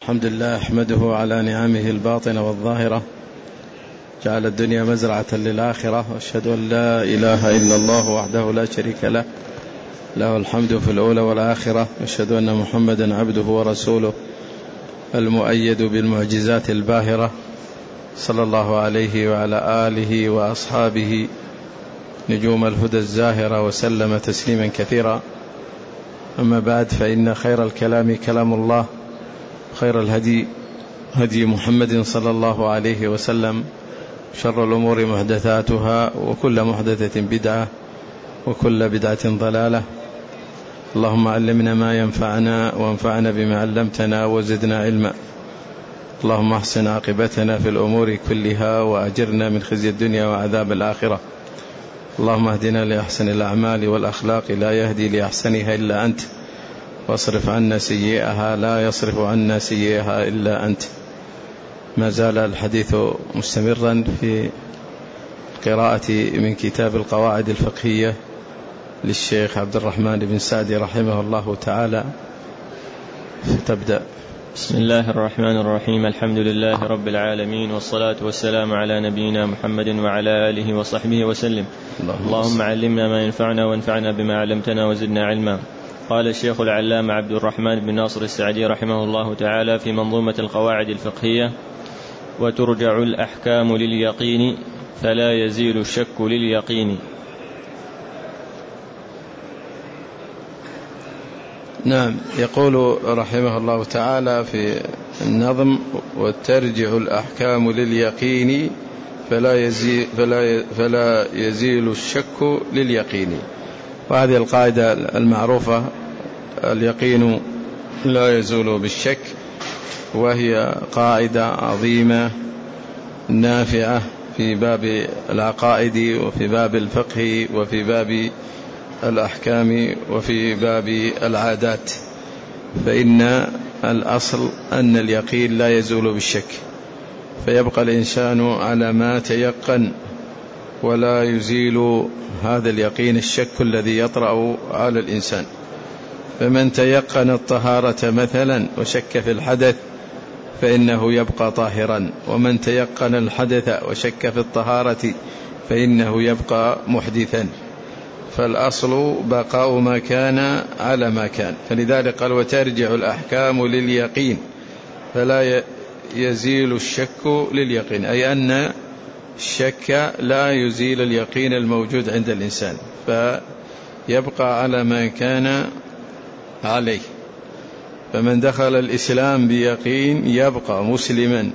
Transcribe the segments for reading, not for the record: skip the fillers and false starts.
الحمد لله أحمده على نعمه الباطنة والظاهرة، جعل الدنيا مزرعة للآخرة، وأشهد أن لا إله إلا الله وحده لا شريك له، له الحمد في الأولى والآخرة، وأشهد أن محمدا عبده ورسوله المؤيد بالمعجزات الباهرة، صلى الله عليه وعلى آله وأصحابه نجوم الهدى الزاهرة، وسلم تسليما كثيرا. أما بعد، فإن خير الكلام كلام الله، خير الهدي هدي محمد صلى الله عليه وسلم، شر الأمور محدثاتها، وكل محدثة بدعة، وكل بدعة ضلالة. اللهم علمنا ما ينفعنا، وانفعنا بما علمتنا، وزدنا علما. اللهم احسن عاقبتنا في الأمور كلها، وأجرنا من خزي الدنيا وعذاب الآخرة. اللهم اهدنا لأحسن الأعمال والأخلاق، لا يهدي لأحسنها إلا أنت، واصرف عنا سيئها، لا يصرف عنا سيئها إلا أنت. ما زال الحديث مستمرا في قراءة من كتاب القواعد الفقهية للشيخ عبد الرحمن بن سعدي رحمه الله تعالى. تبدأ. بسم الله الرحمن الرحيم. الحمد لله رب العالمين، والصلاة والسلام على نبينا محمد وعلى آله وصحبه وسلم. اللهم علمنا ما ينفعنا، وانفعنا بما علمتنا، وزدنا علما. قال الشيخ العلامة عبد الرحمن بن ناصر السعدي رحمه الله تعالى في منظومة القواعد الفقهية: وترجع الأحكام لليقين، فلا يزيل الشك لليقين. نعم، يقول رحمه الله تعالى في النظم: وترجع الأحكام لليقين، فلا يزيل الشك لليقين. وهذه القاعدة المعروفة: اليقين لا يزول بالشك، وهي قاعدة عظيمة نافعة في باب العقائد، وفي باب الفقه، وفي باب الأحكام، وفي باب العادات. فإن الأصل أن اليقين لا يزول بالشك، فيبقى الإنسان على ما تيقن، ولا يزيل هذا اليقين الشك الذي يطرأ على الإنسان. فمن تيقن الطهارة مثلا وشك في الحدث فإنه يبقى طاهرا، ومن تيقن الحدث وشك في الطهارة فإنه يبقى محدثا. فالأصل بقاء ما كان على ما كان. فلذلك قال: وترجع الأحكام لليقين، فلا يزيل الشك لليقين، أي أن الشك لا يزيل اليقين الموجود عند الإنسان، فيبقى على ما كان عليه. فمن دخل الإسلام بيقين يبقى مسلما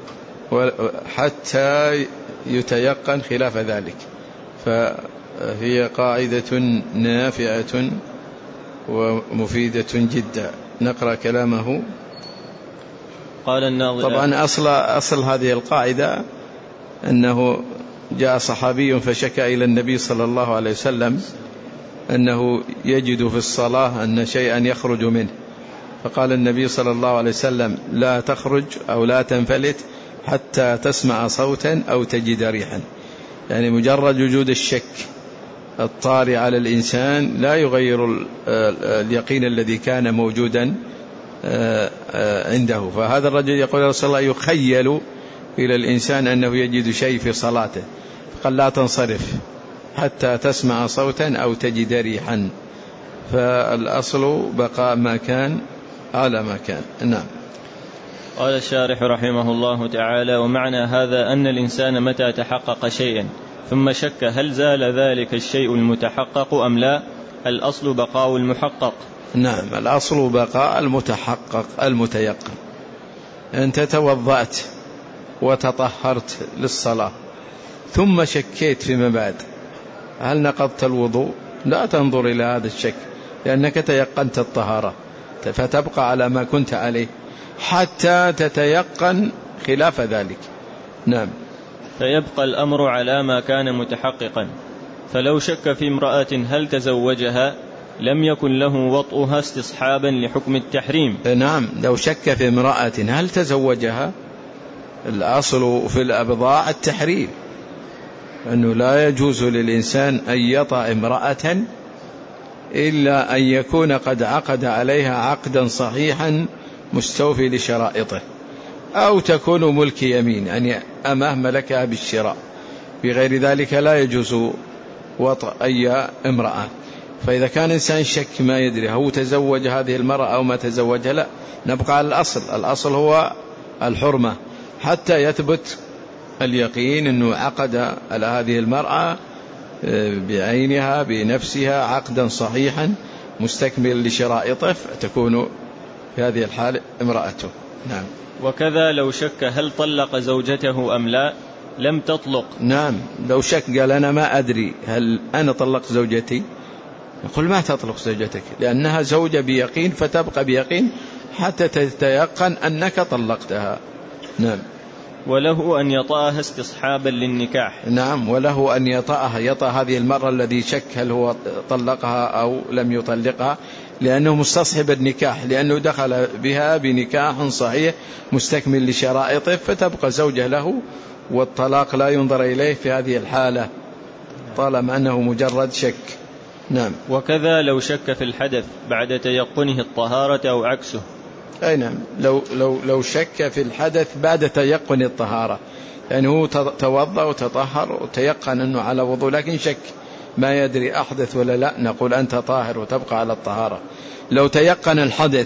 حتى يتيقن خلاف ذلك. فهي قاعدة نافعة ومفيدة جدا. نقرأ كلامه. قال الناظم: طبعا أصل هذه القاعدة أنه جاء صحابي فشكى إلى النبي صلى الله عليه وسلم أنه يجد في الصلاة أن شيئا يخرج منه، فقال النبي صلى الله عليه وسلم: لا تخرج أو لا تنفلت حتى تسمع صوتا أو تجد ريحا. يعني مجرد وجود الشك الطارئ على الإنسان لا يغير اليقين الذي كان موجودا عنده. فهذا الرجل يقول: يا رسول الله، يخيل إلى الإنسان أنه يجد شيء في صلاته، فقال: لا تنصرف حتى تسمع صوتا أو تجد ريحا. فالأصل بقاء ما كان على ما كان. نعم. قال الشارح رحمه الله تعالى: ومعنى هذا أن الإنسان متى تحقق شيئا ثم شك هل زال ذلك الشيء المتحقق أم لا، الأصل بقاء المحقق. نعم، الأصل بقاء المتحقق المتيقن. أنت توضأت وتطهرت للصلاة ثم شكيت فيما بعد هل نقضت الوضوء، لا تنظر إلى هذا الشك، لأنك تيقنت الطهارة، فتبقى على ما كنت عليه حتى تتيقن خلاف ذلك. نعم. فيبقى الأمر على ما كان متحققا. فلو شك في امرأة هل تزوجها لم يكن له وطئها استصحابا لحكم التحريم. نعم، لو شك في امرأة هل تزوجها، الأصل في الأبضاع التحريم، أنه لا يجوز للإنسان أن يطأ امرأة إلا أن يكون قد عقد عليها عقدا صحيحا مستوفي لشرائطه، أو تكون ملك يمين يعني أمه ملكها بالشراء، بغير ذلك لا يجوز وطأ أي امرأة. فإذا كان إنسان شك ما يدري هو تزوج هذه المرأة أو ما تزوجها، لا، نبقى على الأصل هو الحرمة حتى يثبت اليقين أنه عقد على هذه المرأة بعينها بنفسها عقدا صحيحا مستكمل لشرائطه، فتكون في هذه الحال امرأته. نعم. وكذا لو شك هل طلق زوجته أم لا لم تطلق. نعم، لو شك قال أنا ما أدري هل أنا طلقت زوجتي، يقول ما تطلق زوجتك، لأنها زوجة بيقين، فتبقى بيقين حتى تتيقن أنك طلقتها. نعم. وله أن يطأها استصحابا للنكاح. نعم، وله أن يطأ هذه المرة الذي شك هل هو طلقها أو لم يطلقها، لأنه مستصحب النكاح، لأنه دخل بها بنكاح صحيح مستكمل لشرائطه، فتبقى زوجة له، والطلاق لا ينظر إليه في هذه الحالة طالما أنه مجرد شك. نعم. وكذا لو شك في الحدث بعد تيقنه الطهارة أو عكسه. أي نعم، لو شك في الحدث بعد تيقن الطهارة، يعني هو توضأ وتطهر وتيقن أنه على وضوء، لكن شك ما يدري أحدث ولا لا، نقول أنت طاهر وتبقى على الطهارة. لو تيقن الحدث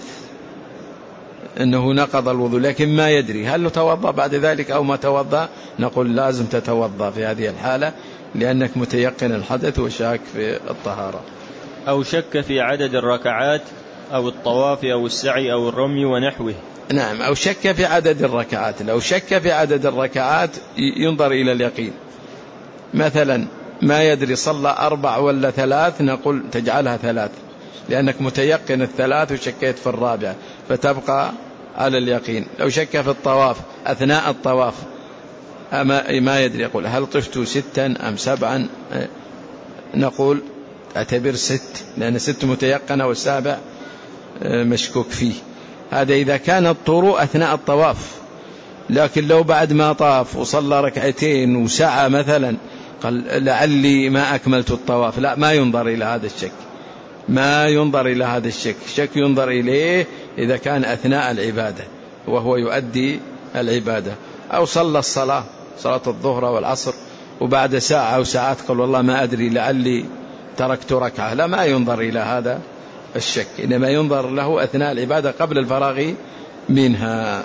أنه نقض الوضوء لكن ما يدري هل توضأ بعد ذلك أو ما توضأ، نقول لازم تتوضأ في هذه الحالة، لأنك متيقن الحدث وشاك في الطهارة. أو شك في عدد الركعات أو الطواف أو السعي أو الرمي ونحوه. نعم، أو شك في عدد الركعات. لو شك في عدد الركعات ينظر إلى اليقين، مثلا ما يدري صلى 4 ولا 3، نقول تجعلها 3 لأنك متيقن 3 وشكيت في 4، فتبقى على اليقين. لو شك في الطواف أثناء الطواف ما يدري، يقول هل طفت 6 أم 7، نقول اعتبر 6 لأن 6 متيقنة و7 مشكوك فيه. هذا إذا كان الطروء أثناء الطواف، لكن لو بعد ما طاف وصلى 2 وسعى مثلا قال لعلي ما أكملت الطواف، لا، ما ينظر إلى هذا الشك، ما ينظر إلى هذا الشك. الشك ينظر إليه إذا كان أثناء العبادة وهو يؤدي العبادة، أو صلى صلاة الظهر والعصر وبعد ساعة أو ساعات قال والله ما أدري لعلي تركت ركعة، لا، ما ينظر إلى هذا الشك، إنما ينظر له أثناء العبادة قبل الفراغ منها.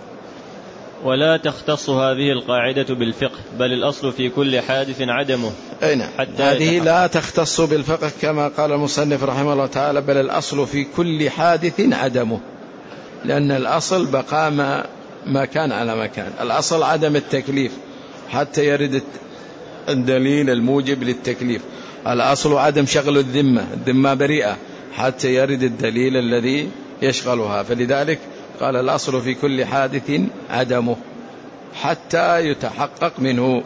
ولا تختص هذه القاعدة بالفقه، بل الأصل في كل حادث عدمه. أين هذه لا تختص بالفقه كما قال المصنف رحمه الله تعالى، بل الأصل في كل حادث عدمه، لأن الأصل بقاء ما كان على ما كان. الأصل عدم التكليف حتى يرد الدليل الموجب للتكليف. الأصل عدم شغل الذمة بريئة حتى يرد الدليل الذي يشغلها. فلذلك قال الأصل في كل حادث عدمه حتى يتحقق منه.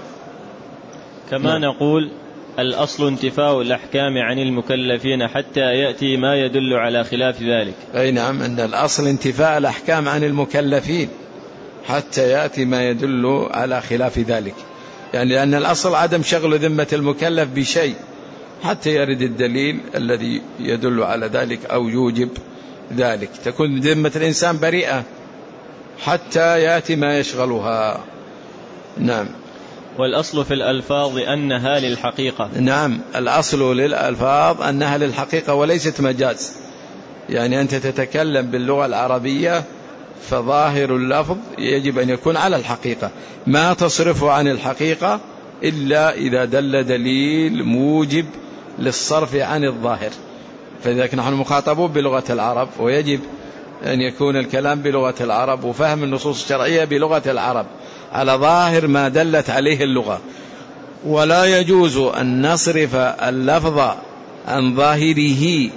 كما نقول الأصل انتفاء الأحكام عن المكلفين حتى يأتي ما يدل على خلاف ذلك. أي نعم، أن الأصل انتفاء الأحكام عن المكلفين حتى يأتي ما يدل على خلاف ذلك، يعني لأن الأصل عدم شغل ذمة المكلف بشيء حتى يرد الدليل الذي يدل على ذلك أو يوجب ذلك، تكون ذمة الإنسان بريئة حتى يأتي ما يشغلها. نعم. والأصل في الألفاظ أنها للحقيقة. نعم، الأصل للألفاظ أنها للحقيقة وليست مجاز، يعني أنت تتكلم باللغة العربية فظاهر اللفظ يجب أن يكون على الحقيقة، ما تصرفه عن الحقيقة إلا إذا دل دليل موجب للصرف عن الظاهر. فإذا نحن مخاطبون بلغة العرب ويجب أن يكون الكلام بلغة العرب وفهم النصوص الشرعية بلغة العرب على ظاهر ما دلت عليه اللغة، ولا يجوز أن نصرف اللفظ عن ظاهره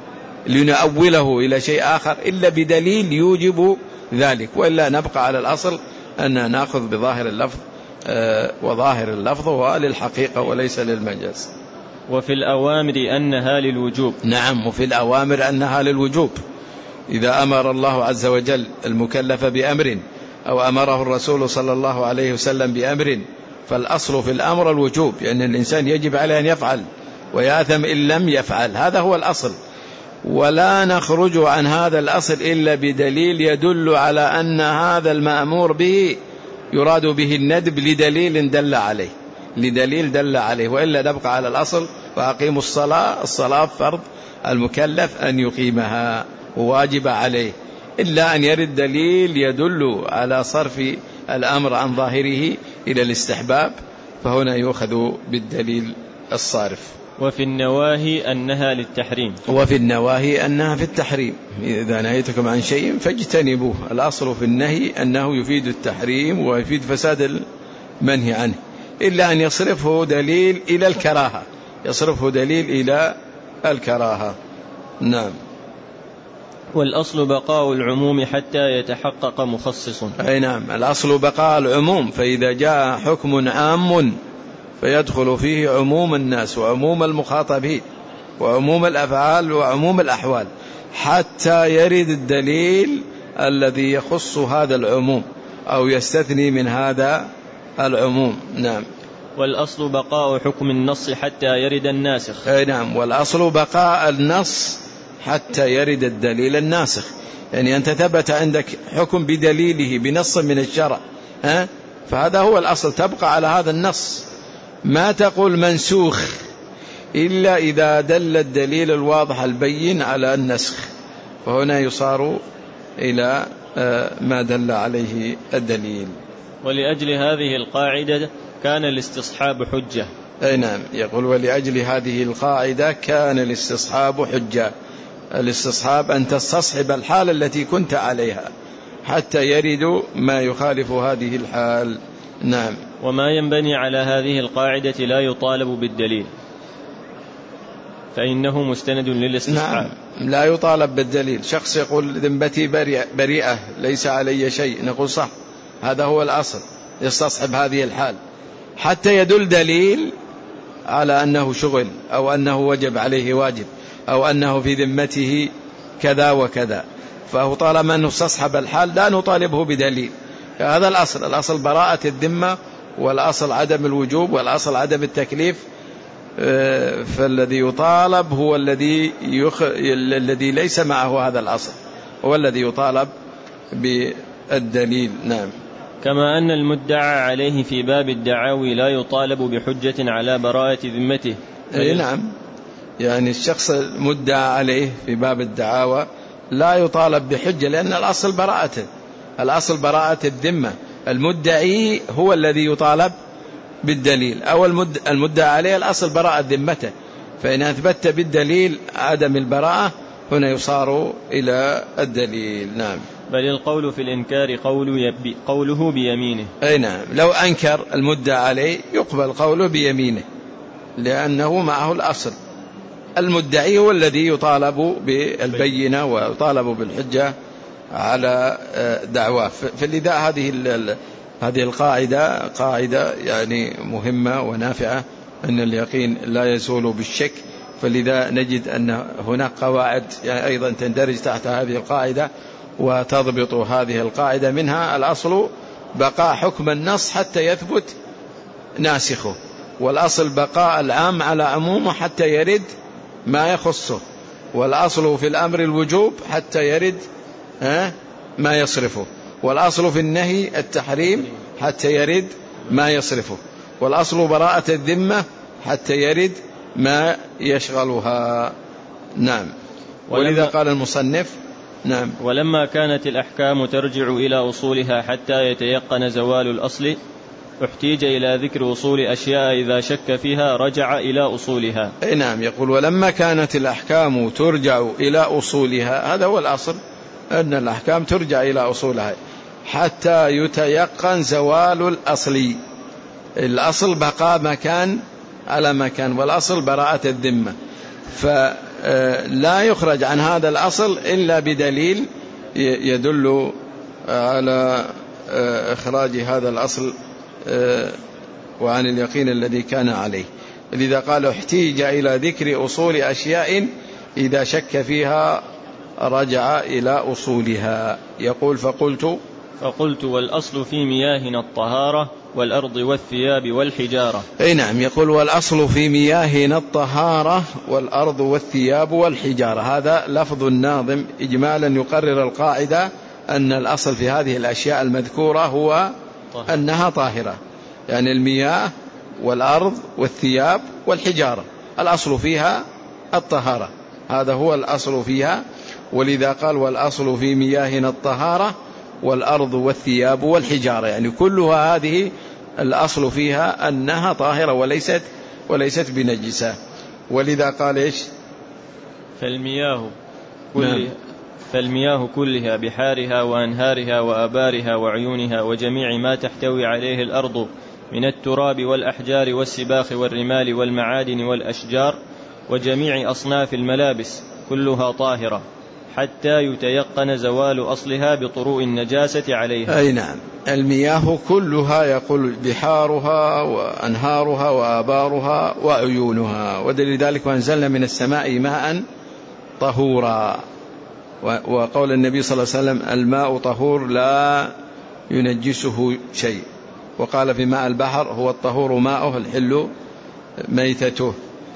لنؤوله إلى شيء آخر إلا بدليل يوجب ذلك، وإلا نبقى على الأصل أن نأخذ بظاهر اللفظ، وظاهر اللفظ هو للحقيقة وليس للمجاز. وفي الأوامر أنها للوجوب. نعم، وفي الأوامر أنها للوجوب. إذا أمر الله عز وجل المكلف بأمر أو أمره الرسول صلى الله عليه وسلم بأمر فالأصل في الأمر الوجوب، يعني الإنسان يجب عليه أن يفعل ويأثم إن لم يفعل، هذا هو الأصل. ولا نخرج عن هذا الأصل إلا بدليل يدل على أن هذا المأمور به يراد به الندب لدليل دل عليه، وإلا نبقى على الأصل وأقيموا الصلاة فرض المكلف أن يقيمها وواجب عليه، إلا أن يرد دليل يدل على صرف الأمر عن ظاهره إلى الاستحباب، فهنا يؤخذ بالدليل الصارف. وفي النواهي أنها للتحريم، وفي النواهي أنها في التحريم، إذا نهيتكم عن شيء فاجتنبوه. الأصل في النهي أنه يفيد التحريم ويفيد فساد المنهي عنه، إلا أن يصرفه دليل إلى الكراهة. نعم. والأصل بقاء العموم حتى يتحقق مخصص. أي نعم، الأصل بقاء العموم، فإذا جاء حكم عام فيدخل فيه عموم الناس وعموم المخاطبين وعموم الأفعال وعموم الأحوال، حتى يرد الدليل الذي يخص هذا العموم أو يستثني من هذا العموم. نعم. والأصل بقاء حكم النص حتى يرد الناسخ. أي نعم، والأصل بقاء النص حتى يرد الدليل الناسخ، يعني أنت ثبت عندك حكم بدليله بنص من الشرع، فهذا هو الأصل، تبقى على هذا النص، ما تقول منسوخ إلا إذا دل الدليل الواضح البين على النسخ، فهنا يصار إلى ما دل عليه الدليل. ولأجل هذه القاعدة كان الاستصحاب حجة. أي نعم، يقول ولأجل هذه القاعدة كان الاستصحاب حجة. الاستصحاب أن تستصحب الحال التي كنت عليها حتى يرد ما يخالف هذه الحال. نعم. وما ينبني على هذه القاعدة لا يطالب بالدليل، فإنه مستند للاستصحاب. نعم، لا يطالب بالدليل. شخص يقول ذمتي بريئة ليس علي شيء، نقول صح، هذا هو الأصل، يستصحب هذه الحال حتى يدل دليل على أنه شغل أو أنه وجب عليه واجب أو أنه في ذمته كذا وكذا، فهو طالما أنه استصحب الحال لا نطالبه بدليل. هذا الأصل براءة الذمة، والأصل عدم الوجوب، والأصل عدم التكليف. فالذي يطالب هو الذي ليس معه هذا الأصل، هو الذي يطالب بالدليل. نعم. كما أن المدعى عليه في باب الدعاوي لا يطالب بحجة على براءة ذمته. نعم، يعني الشخص المدعى عليه في باب الدعاوى لا يطالب بحجة، لأن الأصل براءته، الأصل براءة الذمة، المدعي هو الذي يطالب بالدليل، أو المدعى عليه الأصل براءة ذمته، فإن أثبت بالدليل عدم البراءة هنا يصار إلى الدليل. نعم. بل القول في الإنكار قوله بيمينه. أي نعم، لو أنكر المدعى عليه يقبل قوله بيمينه، لأنه معه الأصل. المدعي هو الذي يطالب بالبينة ويطالب بالحجة على دعواه. فلذا هذه القاعدة قاعدة يعني مهمة ونافعة، أن اليقين لا يزول بالشك. فلذا نجد أن هناك قواعد يعني أيضا تندرج تحت هذه القاعدة وتضبط هذه القاعدة، منها الأصل بقاء حكم النص حتى يثبت ناسخه، والأصل بقاء العام على عمومه حتى يرد ما يخصه، والأصل في الأمر الوجوب حتى يرد ما يصرفه، والأصل في النهي التحريم حتى يرد ما يصرفه، والأصل براءة الذمة حتى يرد ما يشغلها. نعم. ولذا قال المصنف نعم. ولما كانت الأحكام ترجع إلى أصولها حتى يتيقن زوال الأصل، احتيج إلى ذكر أصول أشياء إذا شك فيها رجع إلى أصولها. أي نعم، يقول ولما كانت الأحكام ترجع إلى أصولها، هذا هو الأصل، أن الأحكام ترجع إلى أصولها حتى يتيقن زوال الأصل. الأصل بقاء مكان على مكان، والأصل براءة الذمة، فلا يخرج عن هذا الأصل إلا بدليل يدل على إخراج هذا الأصل وعن اليقين الذي كان عليه. لذا قال احتيج إلى ذكر أصول أشياء إذا شك فيها رجع إلى أصولها. يقول فقلت والأصل في مياهنا الطهارة والأرض والثياب والحجارة. أي نعم، يقول والأصل في مياهنا الطهارة والأرض والثياب والحجارة. هذا لفظ الناظم إجمالا يقرر القاعدة أن الأصل في هذه الأشياء المذكورة هو أنها طاهرة، يعني المياه والأرض والثياب والحجارة الأصل فيها الطهارة، هذا هو الأصل فيها. ولذا قال والأصل في مياهنا الطهارة والأرض والثياب والحجارة، يعني كلها هذه الأصل فيها أنها طاهرة وليست بنجسة. ولذا قال إيش؟ فالمياه كلها بحارها وأنهارها وآبارها وعيونها وجميع ما تحتوي عليه الأرض من التراب والأحجار والسباخ والرمال والمعادن والأشجار وجميع أصناف الملابس كلها طاهرة حتى يتيقن زوال أصلها بطروء النجاسة عليها. أي نعم، المياه كلها يقول بحارها وأنهارها وآبارها وعيونها، ولذلك وأنزلنا من السماء ماء طهورا، وقول النبي صلى الله عليه وسلم الماء طهور لا ينجسه شيء. وقال في ماء البحر هو الطهور ماؤه الحل ميتته.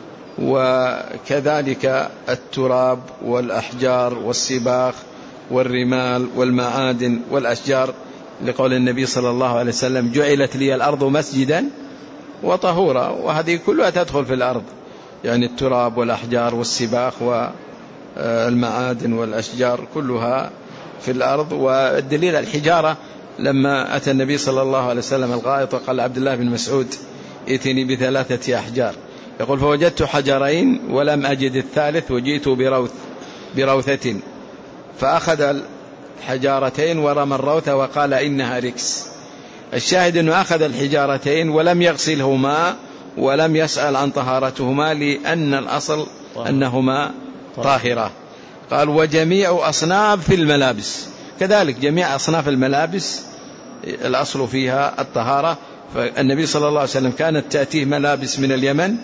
وكذلك التراب والأحجار والسباخ والرمال والمعادن والأشجار، لقول النبي صلى الله عليه وسلم جعلت لي الأرض مسجدا وطهورا، وهذه كلها تدخل في الأرض، يعني التراب والأحجار والسباخ والمعادن والأشجار كلها في الأرض. والدليل الحجارة لما أتى النبي صلى الله عليه وسلم الغائط وقال عبد الله بن مسعود ائتني ب3 أحجار، يقول فوجدت حجرين ولم أجد الثالث وجئت بروثة، فأخذ الحجارتين ورمى الروثة وقال إنها ركس. الشاهد أنه أخذ الحجارتين ولم يغسلهما ولم يسأل عن طهارتهما، لأن الأصل أنهما طاهرة. قال وجميع أصناف الملابس، كذلك جميع أصناف الملابس الأصل فيها الطهارة. فالنبي صلى الله عليه وسلم كانت تأتيه ملابس من اليمن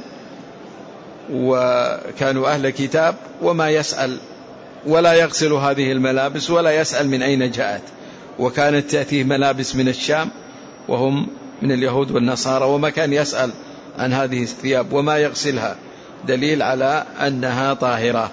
وكانوا أهل كتاب وما يسأل ولا يغسل هذه الملابس ولا يسأل من أين جاءت، وكانت تأتيه ملابس من الشام وهم من اليهود والنصارى وما كان يسأل عن هذه الثياب وما يغسلها، دليل على أنها طاهرة.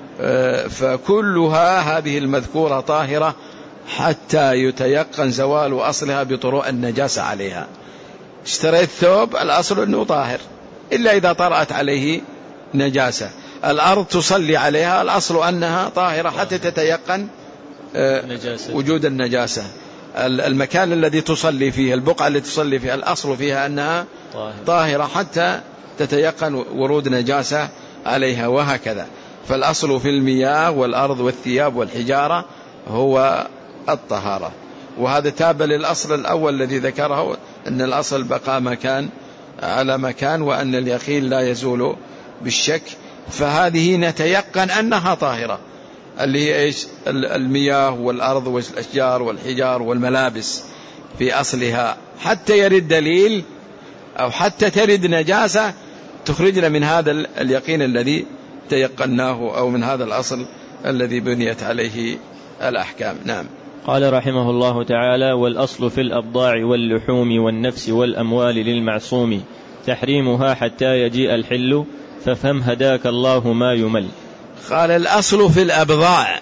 فكلها هذه المذكورة طاهرة حتى يتيقن زوال أصلها بطروء النجاسة عليها. اشتريت ثوب الأصل أنه طاهر إلا إذا طرأت عليه نجاسة. الأرض تصلي عليها الأصل أنها طاهرة حتى تتيقن وجود النجاسة. المكان الذي تصلي فيه، البقعة التي تصلي فيها، الأصل فيها أنها طاهرة حتى تتيقن ورود نجاسة عليها، وهكذا. فالأصل في المياه والأرض والثياب والحجارة هو الطهارة. وهذا تابع للأصل الأول الذي ذكره، أن الأصل بقى مكان على مكان، وأن اليقين لا يزول بالشك. فهذه نتيقن أنها طاهرة، اللي هي إيش؟ المياه والأرض والأشجار والحجار والملابس في أصلها، حتى يرد دليل أو حتى ترد نجاسة تخرجنا من هذا اليقين الذي تيقناه، أو من هذا الأصل الذي بنيت عليه الأحكام. نعم. قال رحمه الله تعالى: والأصل في الأبضاع واللحوم والنفس والأموال للمعصوم تحريمها حتى يجيء الحل ففهم هداك الله ما يمل. قال الأصل في الأبضاع،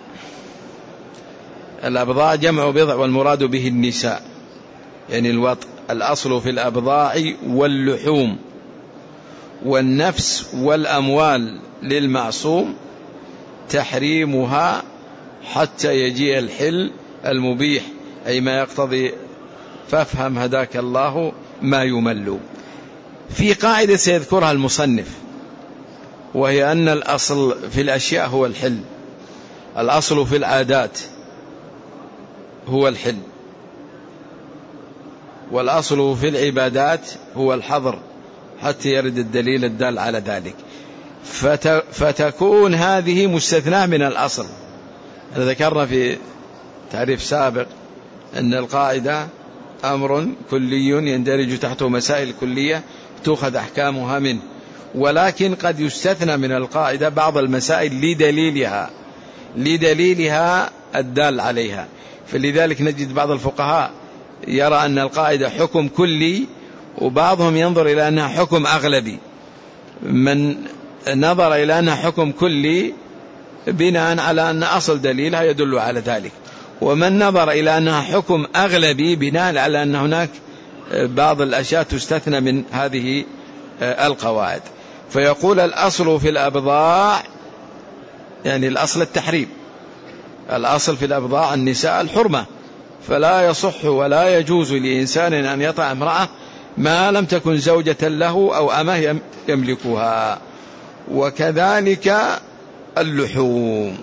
الأبضاع جمع بضع والمراد به النساء يعني الوطء. الأصل في الأبضاع واللحوم والنفس والأموال للمعصوم تحريمها حتى يجيء الحل المبيح، أي ما يقتضي فافهم هداك الله ما يمل. في قاعدة سيذكرها المصنف، وهي أن الأصل في الأشياء هو الحل، الأصل في العادات هو الحل، والأصل في العبادات هو الحظر حتى يرد الدليل الدال على ذلك. فتكون هذه مستثناة من الأصل. ذكرنا في تعريف سابق أن القاعدة أمر كلي يندرج تحته مسائل كلية تأخذ أحكامها منه، ولكن قد يستثنى من القاعدة بعض المسائل لدليلها الدال عليها. فلذلك نجد بعض الفقهاء يرى أن القاعدة حكم كلي، وبعضهم ينظر إلى أنها حكم أغلبي. من نظر إلى أنها حكم كلي بناء على أن أصل دليلها يدل على ذلك، ومن نظر إلى أنها حكم أغلبي بناء على أن هناك بعض الأشياء تستثنى من هذه القواعد. فيقول الأصل في الأبضاع، يعني الأصل التحريم، الأصل في الأبضاع النساء الحرمة، فلا يصح ولا يجوز لإنسان أن يطع امرأة ما لم تكن زوجة له أو أمه يملكها. وكذلك اللحوم،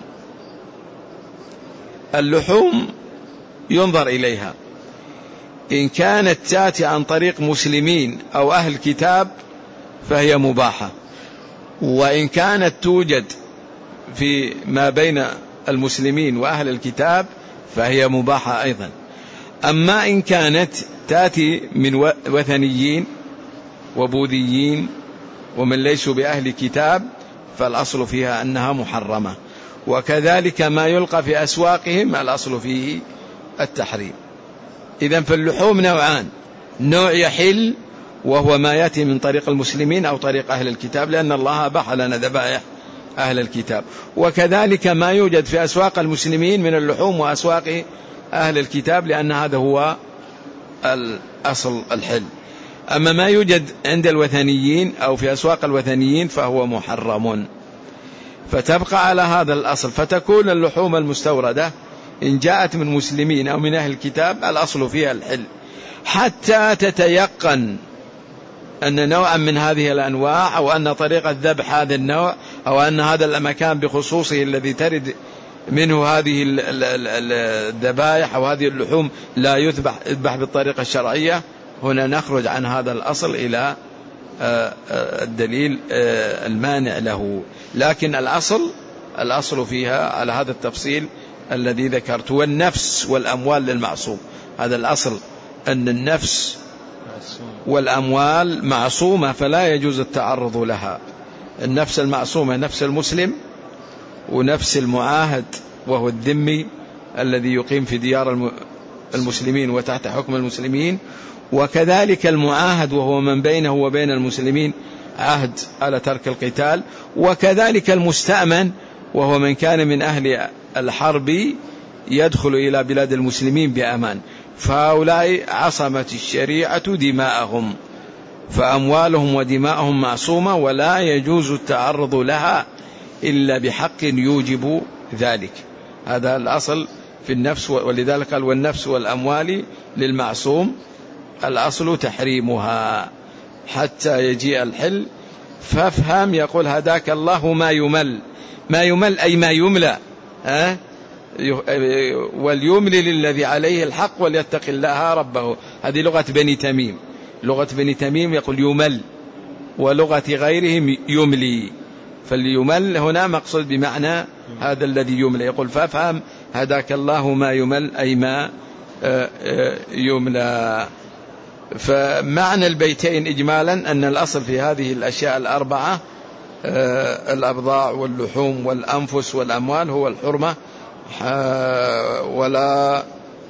اللحوم ينظر إليها، إن كانت تأتي عن طريق مسلمين أو أهل كتاب فهي مباحة، وإن كانت توجد في ما بين المسلمين وأهل الكتاب فهي مباحة أيضا. أما إن كانت تأتي من وثنيين وبوذيين ومن ليسوا بأهل كتاب فالأصل فيها أنها محرمة. وكذلك ما يلقى في أسواقهم الأصل فيه التحريم. إذن فاللحوم نوعان، نوع يحل وهو ما يأتي من طريق المسلمين أو طريق أهل الكتاب، لأن الله أباح لنا ذبائح أهل الكتاب. وكذلك ما يوجد في أسواق المسلمين من اللحوم وأسواق أهل الكتاب، لأن هذا هو الأصل الحل. أما ما يوجد عند الوثنيين أو في أسواق الوثنيين فهو محرم. فتبقى على هذا الأصل، فتكون اللحوم المستوردة إن جاءت من مسلمين أو من أهل الكتاب الأصل فيها الحل، حتى تتيقن أن نوعا من هذه الأنواع أو أن طريقة ذبح هذا النوع أو أن هذا المكان بخصوصه الذي ترد منه هذه الذبائح أو هذه اللحوم لا يذبح بالطريقة الشرعية. هنا نخرج عن هذا الأصل إلى الدليل المانع له. لكن الأصل فيها على هذا التفصيل الذي ذكرت. والنفس والأموال للمعصوم، هذا الأصل أن النفس والأموال معصومة فلا يجوز التعرض لها. النفس المعصومة نفس المسلم ونفس المعاهد وهو الذمي الذي يقيم في ديار المسلمين وتحت حكم المسلمين، وكذلك المعاهد وهو من بينه وبين المسلمين عهد على ترك القتال، وكذلك المستأمن وهو من كان من أهل الحرب يدخل إلى بلاد المسلمين بأمان. فهؤلاء عصمت الشريعة دماءهم، فأموالهم ودماءهم معصومة ولا يجوز التعرض لها إلا بحق يوجب ذلك. هذا الأصل في النفس، ولذلك قال والنفس والأموال للمعصوم الأصل تحريمها حتى يجيء الحل. فافهم، يقول هداك الله ما يمل، ما يمل أي ما يملى، وليملل الذي عليه الحق وليتق الله ربه. هذه لغة بني تميم، لغة بني تميم يقول يمل، ولغة غيرهم يملي. فاليمل هنا مقصود بمعنى هذا الذي يملى. يقول فافهم هداك الله ما يمل أي ما يملى. فمعنى البيتين إجمالا أن الأصل في هذه الأشياء الأربعة الأبضاع واللحوم والأنفس والأموال هو الحرمة، ولا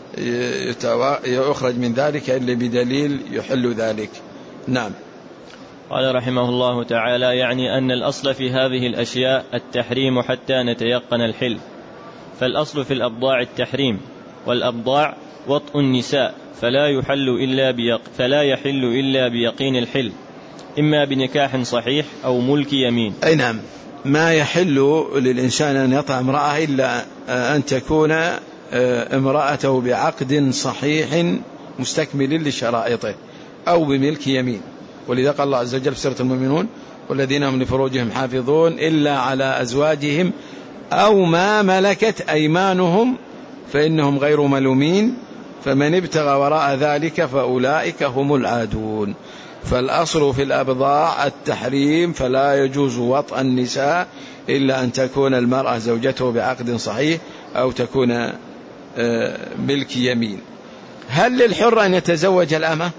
يخرج من ذلك إلا بدليل يحل ذلك. نعم. قال رحمه الله تعالى: يعني أن الأصل في هذه الأشياء التحريم حتى نتيقن الحل. فالأصل في الأبضاع التحريم، والأبضاع وطء النساء، فلا يحل إلا بيقين الحل، إما بنكاح صحيح أو ملك يمين. أي نعم، ما يحل للإنسان أن يطع امرأة إلا أن تكون امرأته بعقد صحيح مستكمل لشرائطه أو بملك يمين. ولذا قال الله عز وجل في سورة المؤمنون: والذين هم لفروجهم حافظون إلا على أزواجهم أو ما ملكت أيمانهم فإنهم غير ملومين فمن ابتغى وراء ذلك فأولئك هم العادون. فالأصل في الأبضاع التحريم، فلا يجوز وطأ النساء إلا أن تكون المرأة زوجته بعقد صحيح أو تكون ملك يمين. هل للحر أن يتزوج الأمة؟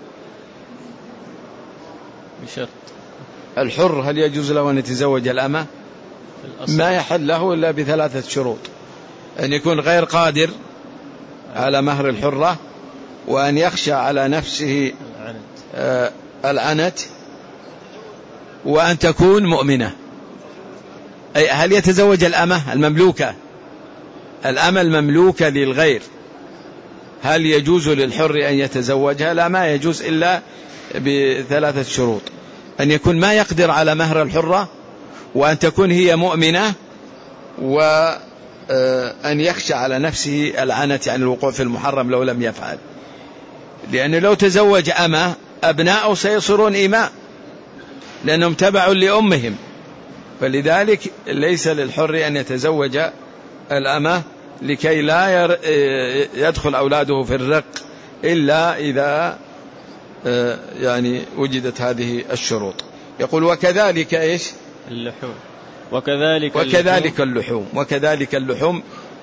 بشرط. الحر هل يجوز له أن يتزوج الأمة؟ ما يحل له إلا بثلاثة شروط: أن يكون غير قادر على مهر الحرة، وأن يخشى على نفسه العنت، وأن تكون مؤمنة. أي هل يتزوج الأمة المملوكة، الأمة المملوكة للغير، هل يجوز للحر أن يتزوجها؟ لا، ما يجوز إلا ب3 شروط: أن يكون ما يقدر على مهر الحرة، وأن تكون هي مؤمنة، وأن يخشى على نفسه العنت، يعني الوقوع في المحرم لو لم يفعل. لأنه لو تزوج أمة أبناؤه سيصيرون إماء لأنهم تبع لأمهم، فلذلك ليس للحر أن يتزوج الأمة لكي لا يدخل أولاده في الرق إلا إذا يعني وجدت هذه الشروط. يقول وكذلك إيش؟ اللحوم. وكذلك اللحوم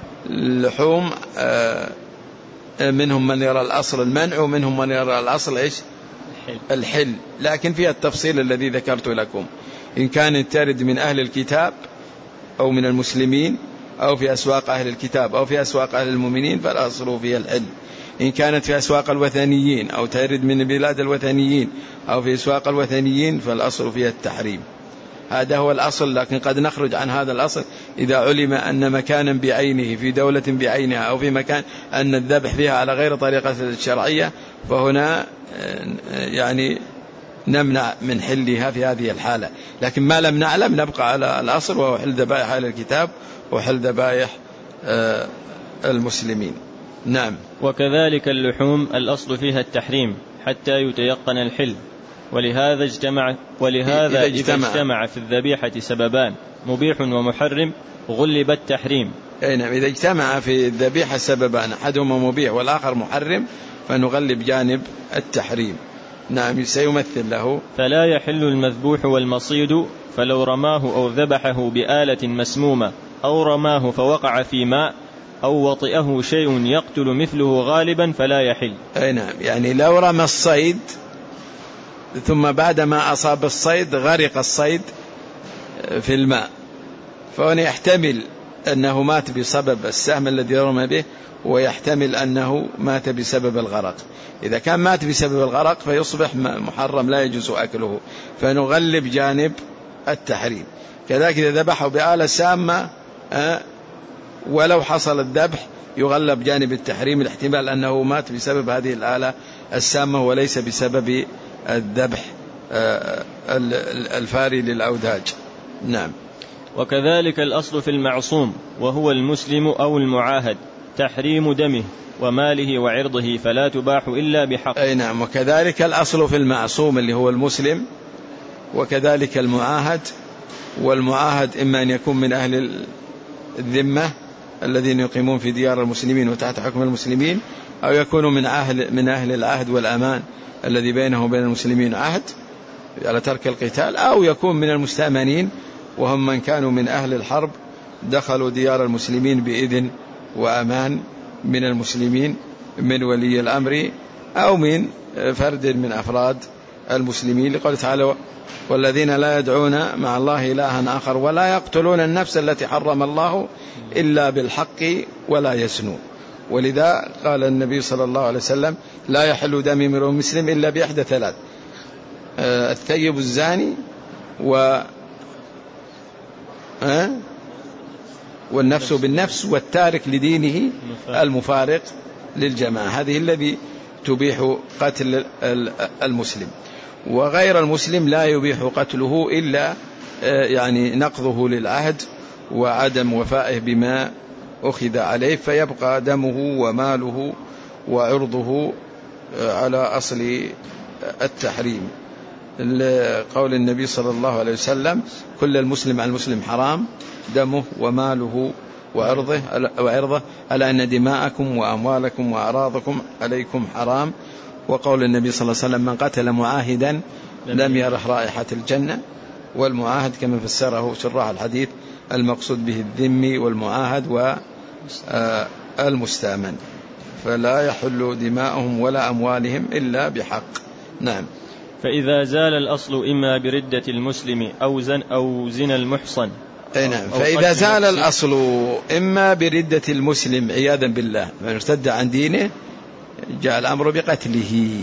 منهم من يرى الأصل المنع، ومنهم من يرى الأصل إيش؟ الحل. لكن فيها التفصيل الذي ذكرت لكم: إن كانت ترد من أهل الكتاب أو من المسلمين أو في أسواق أهل الكتاب أو في أسواق أهل المؤمنين فالأصل فيها الحل. إن كانت في أسواق الوثنيين أو ترد من بلاد الوثنيين أو في أسواق الوثنيين فالأصل فيها التحريم. هذا هو الأصل، لكن قد نخرج عن هذا الأصل إذا علم أن مكانا بعينه في دولة بعينها أو في مكان أن الذبح فيها على غير طريقة الشرعية، فهنا يعني نمنع من حلها في هذه الحالة. لكن ما لم نعلم نبقى على الأصل، وهو حل ذبائح أهل الكتاب وحل ذبائح المسلمين. نعم. وكذلك اللحوم الأصل فيها التحريم حتى يتيقن الحل، ولهذا إذا اجتمع في الذبيحة سببان مبيح ومحرم غلب التحريم. نعم، إذا اجتمع في الذبيحة سببان أحدهما مبيح والآخر محرم فنغلب جانب التحريم. نعم، سيمثل له: فلا يحل المذبوح والمصيد، فلو رماه أو ذبحه بآلة مسمومة أو رماه فوقع في ماء أو وطئه شيء يقتل مثله غالبا فلا يحل. نعم، يعني لو رمى الصيد ثم بعدما أصاب الصيد غرق الصيد في الماء، فهنا يحتمل أنه مات بسبب السهم الذي رمى به، ويحتمل أنه مات بسبب الغرق. إذا كان مات بسبب الغرق فيصبح محرم لا يجوز أكله، فنغلب جانب التحريم. كذلك إذا ذبحه بآلة سامة ولو حصل الذبح يغلب جانب التحريم، الاحتمال أنه مات بسبب هذه الآلة السامة وليس بسبب الذبح الفاري للأوداج. نعم. وكذلك الأصل في المعصوم وهو المسلم أو المعاهد تحريم دمه وماله وعرضه، فلا تباح إلا بحق. نعم. وكذلك الأصل في المعصوم اللي هو المسلم، وكذلك المعاهد. والمعاهد إما أن يكون من أهل الذمة الذين يقيمون في ديار المسلمين وتحت حكم المسلمين، أو يكونوا من أهل العهد والأمان الذي بينه وبين المسلمين عهد على ترك القتال، أو يكون من المستأمنين وهم من كانوا من أهل الحرب دخلوا ديار المسلمين بإذن وأمان من المسلمين من ولي الأمر أو من فرد من أفراد المسلمين، لقوله تعالى: والذين لا يدعون مع الله إلها آخر ولا يقتلون النفس التي حرم الله إلا بالحق ولا يزنون. ولذا قال النبي صلى الله عليه وسلم: لا يحل دم امرئ مسلم إلا بإحدى ثلاث: الثيب الزاني والنفس بالنفس والتارك لدينه المفارق للجماعة. هذه الذي تبيح قتل المسلم، وغير المسلم لا يبيح قتله إلا يعني نقضه للعهد وعدم وفائه بما أخذ عليه، فيبقى دمه وماله وعرضه على أصل التحريم. قول النبي صلى الله عليه وسلم: كل المسلم على المسلم حرام دمه وماله وعرضه ألا أن دماءكم وأموالكم وأعراضكم عليكم حرام. وقول النبي صلى الله عليه وسلم: من قتل معاهدا لم يرح رائحة الجنة. والمعاهد كما فسره شراح الحديث المقصود به الذمي والمعاهد والمستأمن، فلا يحل دماءهم ولا أموالهم إلا بحق. نعم. فإذا زال الأصل إما بردة المسلم أو زنا المحصن. نعم. فإذا زال الأصل إما بردة المسلم عياذا بالله، من ارتد عن دينه، جاء الأمر بقتله.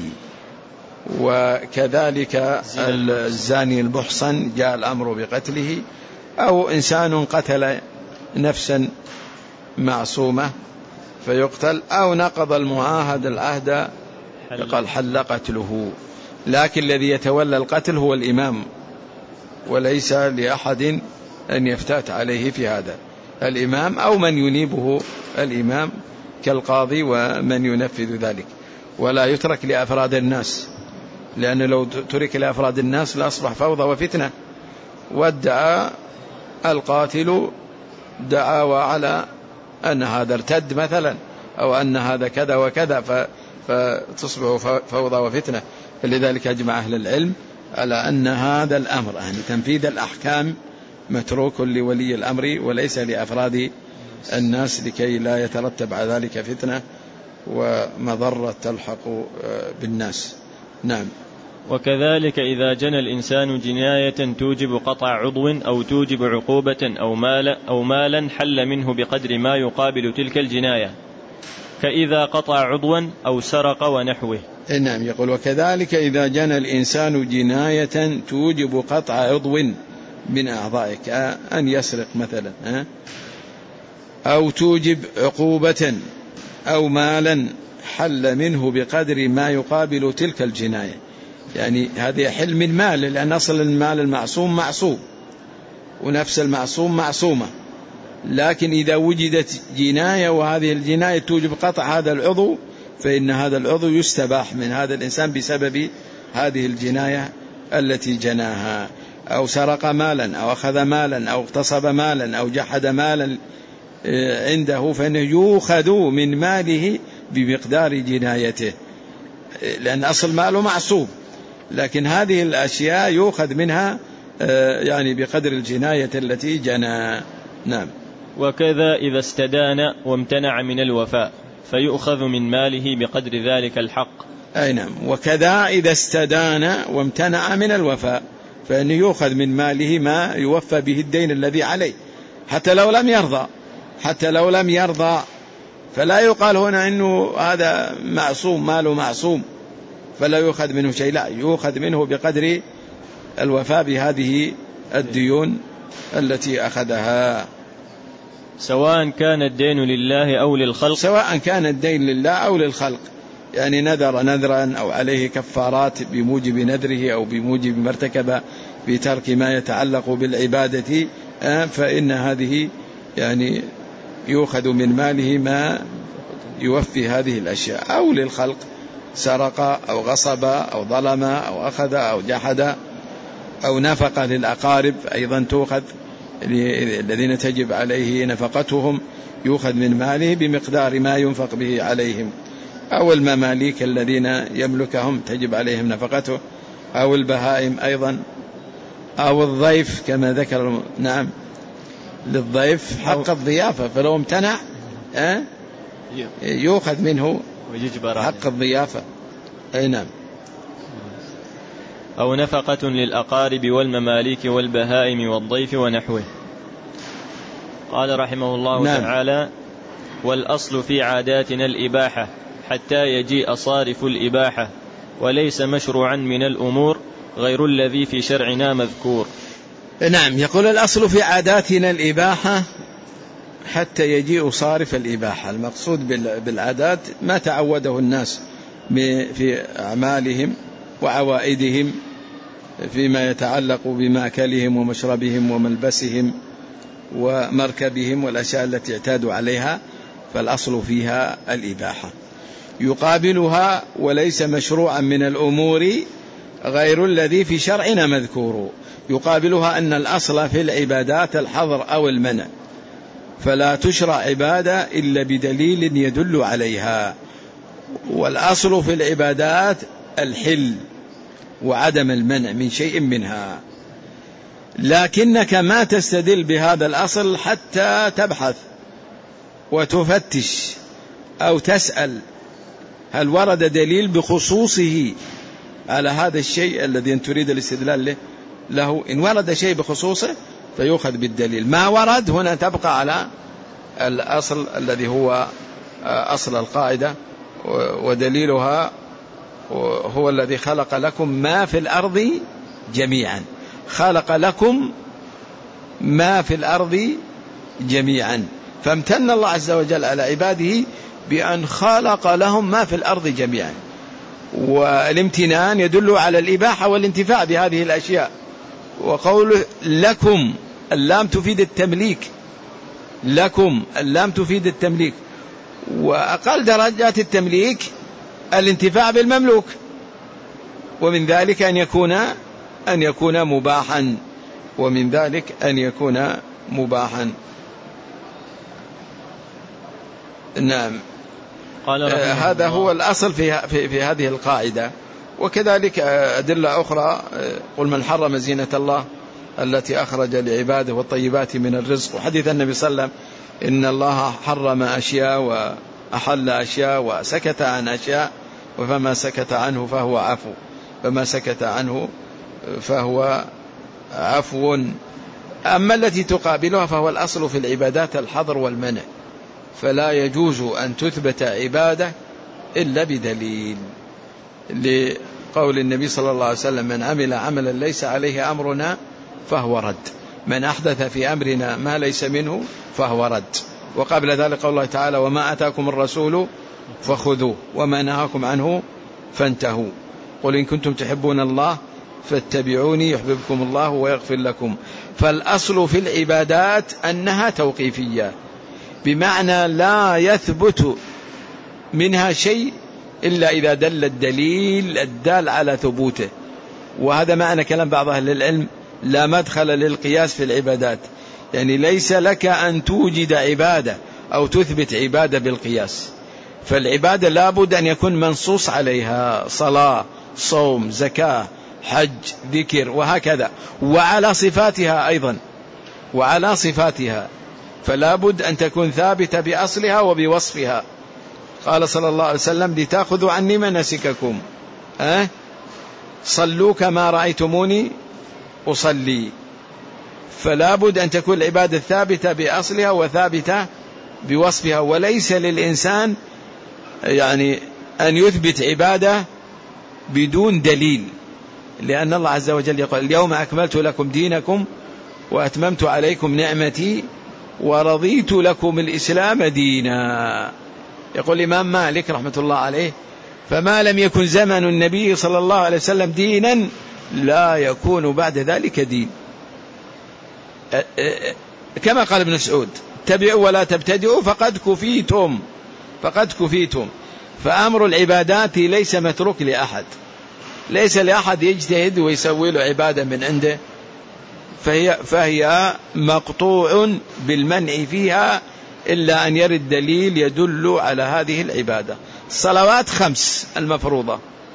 وكذلك الزاني المحصن جاء الأمر بقتله، أو إنسان قتل نفسا معصومة فيقتل، أو نقض المعاهد العهد قال حل قتله. لكن الذي يتولى القتل هو الإمام، وليس لأحد أن يفتات عليه في هذا، الإمام أو من ينيبه الإمام كالقاضي ومن ينفذ ذلك، ولا يترك لأفراد الناس، لأن لو ترك لأفراد الناس لأصبح فوضى وفتنة. وادعى القاتل دعاوى على أن هذا ارتد مثلا، أو أن هذا كذا وكذا، فتصبح فوضى وفتنة. فلذلك أجمع أهل العلم على أن هذا الأمر يعني تنفيذ الأحكام متروك لولي الأمر وليس لأفراد الناس، لكي لا يترتب على ذلك فتنة ومضرة تلحق بالناس. نعم. وكذلك إذا جنى الإنسان جناية توجب قطع عضو أو توجب عقوبة أو مالا حل منه بقدر ما يقابل تلك الجناية، كإذا قطع عضوا أو سرق ونحوه. نعم. يقول وكذلك إذا جنى الإنسان جناية توجب قطع عضو من أعضائك، أن يسرق مثلا، أو توجب عقوبة أو مالا حل منه بقدر ما يقابل تلك الجناية. يعني هذا يحل من مال، لأن أصل المال المعصوم معصوم، ونفس المعصوم معصومة. لكن إذا وجدت جناية وهذه الجناية توجب قطع هذا العضو، فإن هذا العضو يستباح من هذا الإنسان بسبب هذه الجناية التي جناها. أو سرق مالا أو أخذ مالا أو اغتصب مالا أو جحد مالا عنده، فإنه يؤخذ من ماله بمقدار جنايته، لأن أصل ماله معصوم، لكن هذه الأشياء يؤخذ منها يعني بقدر الجناية التي جنى. نعم. وكذا إذا استدان وامتنع من الوفاء فيؤخذ من ماله بقدر ذلك الحق. أي نعم. وكذا إذا استدان وامتنع من الوفاء فإنه يؤخذ من ماله ما يوفى به الدين الذي عليه، حتى لو لم يرضى فلا يقال هنا إنه هذا معصوم ماله معصوم فلا يؤخذ منه شيء، لا، يؤخذ منه بقدر الوفاء بهذه الديون التي أخذها، سواء كان الدين لله أو للخلق. سواء كان الدين لله أو للخلق، يعني نذر نذرا أو عليه كفارات بموجب نذره أو بموجب ما ارتكب بترك ما يتعلق بالعبادة، فإن هذه يعني يؤخذ من ماله ما يوفي هذه الأشياء. أو للخلق، سرق أو غصب أو ظلم أو أخذ أو جحد، أو نفقة للأقارب أيضا تؤخذ، الذين تجب عليه نفقتهم يؤخذ من ماله بمقدار ما ينفق به عليهم، أو المماليك الذين يملكهم تجب عليهم نفقته، أو البهائم أيضا، أو الضيف كما ذكر. نعم. للضيف حق الضيافة، فلو امتنع يؤخذ منه حق الضيافة. أي نعم. أو نفقة للأقارب والمماليك والبهائم والضيف ونحوه. قال رحمه الله تعالى: والأصل في عاداتنا الإباحة حتى يجيء صارف الإباحة، وليس مشروعا من الأمور غير الذي في شرعنا مذكور. نعم. يقول الأصل في عاداتنا الإباحة حتى يجيء صارف الإباحة. المقصود بالعادات ما تعوده الناس في أعمالهم وعوائدهم فيما يتعلق بمأكلهم ومشربهم وملبسهم ومركبهم والأشياء التي اعتادوا عليها، فالأصل فيها الإباحة. يقابلها وليس مشروعا من الأمور غير الذي في شرعنا مذكور. يقابلها أن الأصل في العبادات الحظر أو المنع، فلا تشرع عبادة إلا بدليل يدل عليها. والأصل في العبادات الحل وعدم المنع من شيء منها، لكنك ما تستدل بهذا الأصل حتى تبحث وتفتش أو تسأل هل ورد دليل بخصوصه على هذا الشيء الذي تريد الاستدلال له. إن ورد شيء بخصوصه فيؤخذ بالدليل، ما ورد هنا تبقى على الأصل الذي هو أصل القاعدة ودليلها هو الذي خلق لكم ما في الأرض جميعا، خلق لكم ما في الأرض جميعا. فامتن الله عز وجل على عباده بأن خلق لهم ما في الأرض جميعا، والامتنان يدل على الإباحة والانتفاع بهذه الأشياء. وقوله لكم اللام تفيد التمليك، لكم اللام تفيد التمليك، وأقل درجات التمليك الانتفاع بالمملوك، ومن ذلك أن يكون مباحا، ومن ذلك أن يكون مباحا. نعم. هذا هو الأصل في هذه القاعدة. وكذلك أدلة أخرى، قل من حرم زينة الله التي أخرج لعباده والطيبات من الرزق، وحديث النبي صلى الله عليه وسلم إن الله حرم أشياء وأحل أشياء وسكت عن أشياء، فما سكت عنه فهو عفو، فما سكت عنه فهو عفو. أما التي تقابلها فهو الأصل في العبادات الحظر والمنع، فلا يجوز أن تثبت عبادة إلا بدليل، لقول النبي صلى الله عليه وسلم من عمل عملا ليس عليه أمرنا فهو رد، من أحدث في أمرنا ما ليس منه فهو رد. وقبل ذلك قول الله تعالى وما أتاكم الرسول فخذوه وما نهاكم عنه فانتهوا، قل إن كنتم تحبون الله فاتبعوني يحببكم الله ويغفر لكم. فالأصل في العبادات أنها توقيفية، بمعنى لا يثبت منها شيء إلا إذا دل الدليل الدال على ثبوته. وهذا معنى كلام بعض أهل العلم لا مدخل للقياس في العبادات، يعني ليس لك أن توجد عبادة أو تثبت عبادة بالقياس، فالعبادة لابد أن يكون منصوص عليها، صلاة، صوم، زكاة، حج، ذكر، وهكذا، وعلى صفاتها أيضا، وعلى صفاتها، فلا بد أن تكون ثابتة بأصلها وبوصفها. قال صلى الله عليه وسلم لتأخذوا عني مناسككم، صلوا كما رأيتموني أصلي. فلا بد أن تكون العبادة ثابتة بأصلها وثابتة بوصفها، وليس للإنسان يعني أن يثبت عبادة بدون دليل، لأن الله عز وجل يقول اليوم أكملت لكم دينكم وأتممت عليكم نعمتي ورضيت لكم الإسلام دينا. يقول الإمام مالك رحمة الله عليه فما لم يكن زمن النبي صلى الله عليه وسلم دينا لا يكون بعد ذلك دين. كما قال ابن مسعود اتبعوا ولا تبتدعوا فقد كفيتم، فقد كفيتم. فأمر العبادات ليس متروك لأحد، ليس لأحد يجتهد ويسوي له عبادة من عنده، فهي مقطوع بالمنع فيها إلا أن يرد دليل يدل على هذه العبادة. الصلوات 5 المفروضة،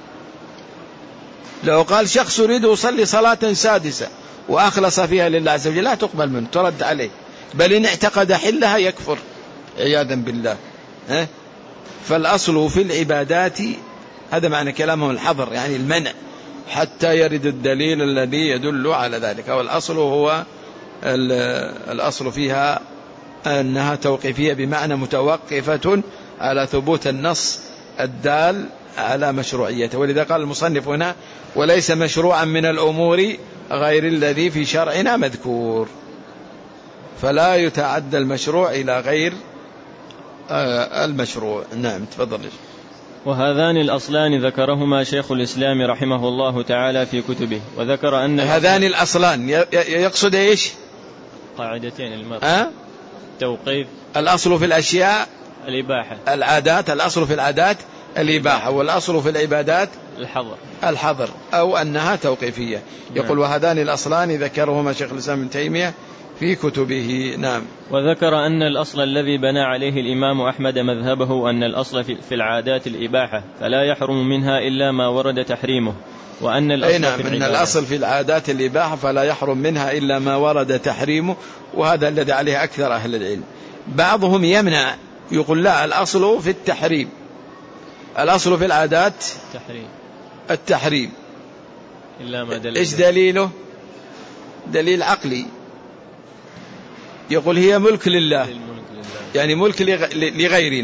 لو قال شخص يريد يصلي صلاة سادسة وأخلص فيها لله عز وجل لا تقبل منه، ترد عليه، بل إن اعتقد حلها يكفر عياذا بالله. فالأصل في العبادات، هذا معنى كلامهم، الحظر يعني المنع حتى يرد الدليل الذي يدل على ذلك. والأصل هو الأصل فيها أنها توقيفية، بمعنى متوقفة على ثبوت النص الدال على مشروعيته. ولذا قال المصنف هنا وليس مشروعا من الأمور غير الذي في شرعنا مذكور، فلا يتعدى المشروع إلى غير المشروع. نعم تفضل. وهذان الأصلان ذكرهما شيخ الإسلام رحمه الله تعالى في كتبه، وذكر أن هذان الأصلان يقصد إيش؟ قاعدتين المرء توقيف، الأصل في الأشياء الإباحة، العادات، الأصل في العادات الإباحة، والأصل في العبادات الحظر أو أنها توقيفية. يقول وهذان الأصلان ذكرهما شيخ الإسلام ابن تيمية في كتبه. نعم. وذكر أن الأصل الذي بنى عليه الإمام أحمد مذهبه أن الأصل في العادات الإباحة، فلا يحرم منها إلا ما ورد تحريمه، وأن الأصل في العادات الإباحة فلا يحرم منها إلا ما ورد تحريمه، وهذا الذي عليه أكثر أهل العلم. بعضهم يمنع، يقول لا، الأصل في التحريم، الأصل في العادات التحريم إلا ما دل. إيش دليله؟ دليل عقلي، يقول هي ملك لله، يعني ملك لغيرنا،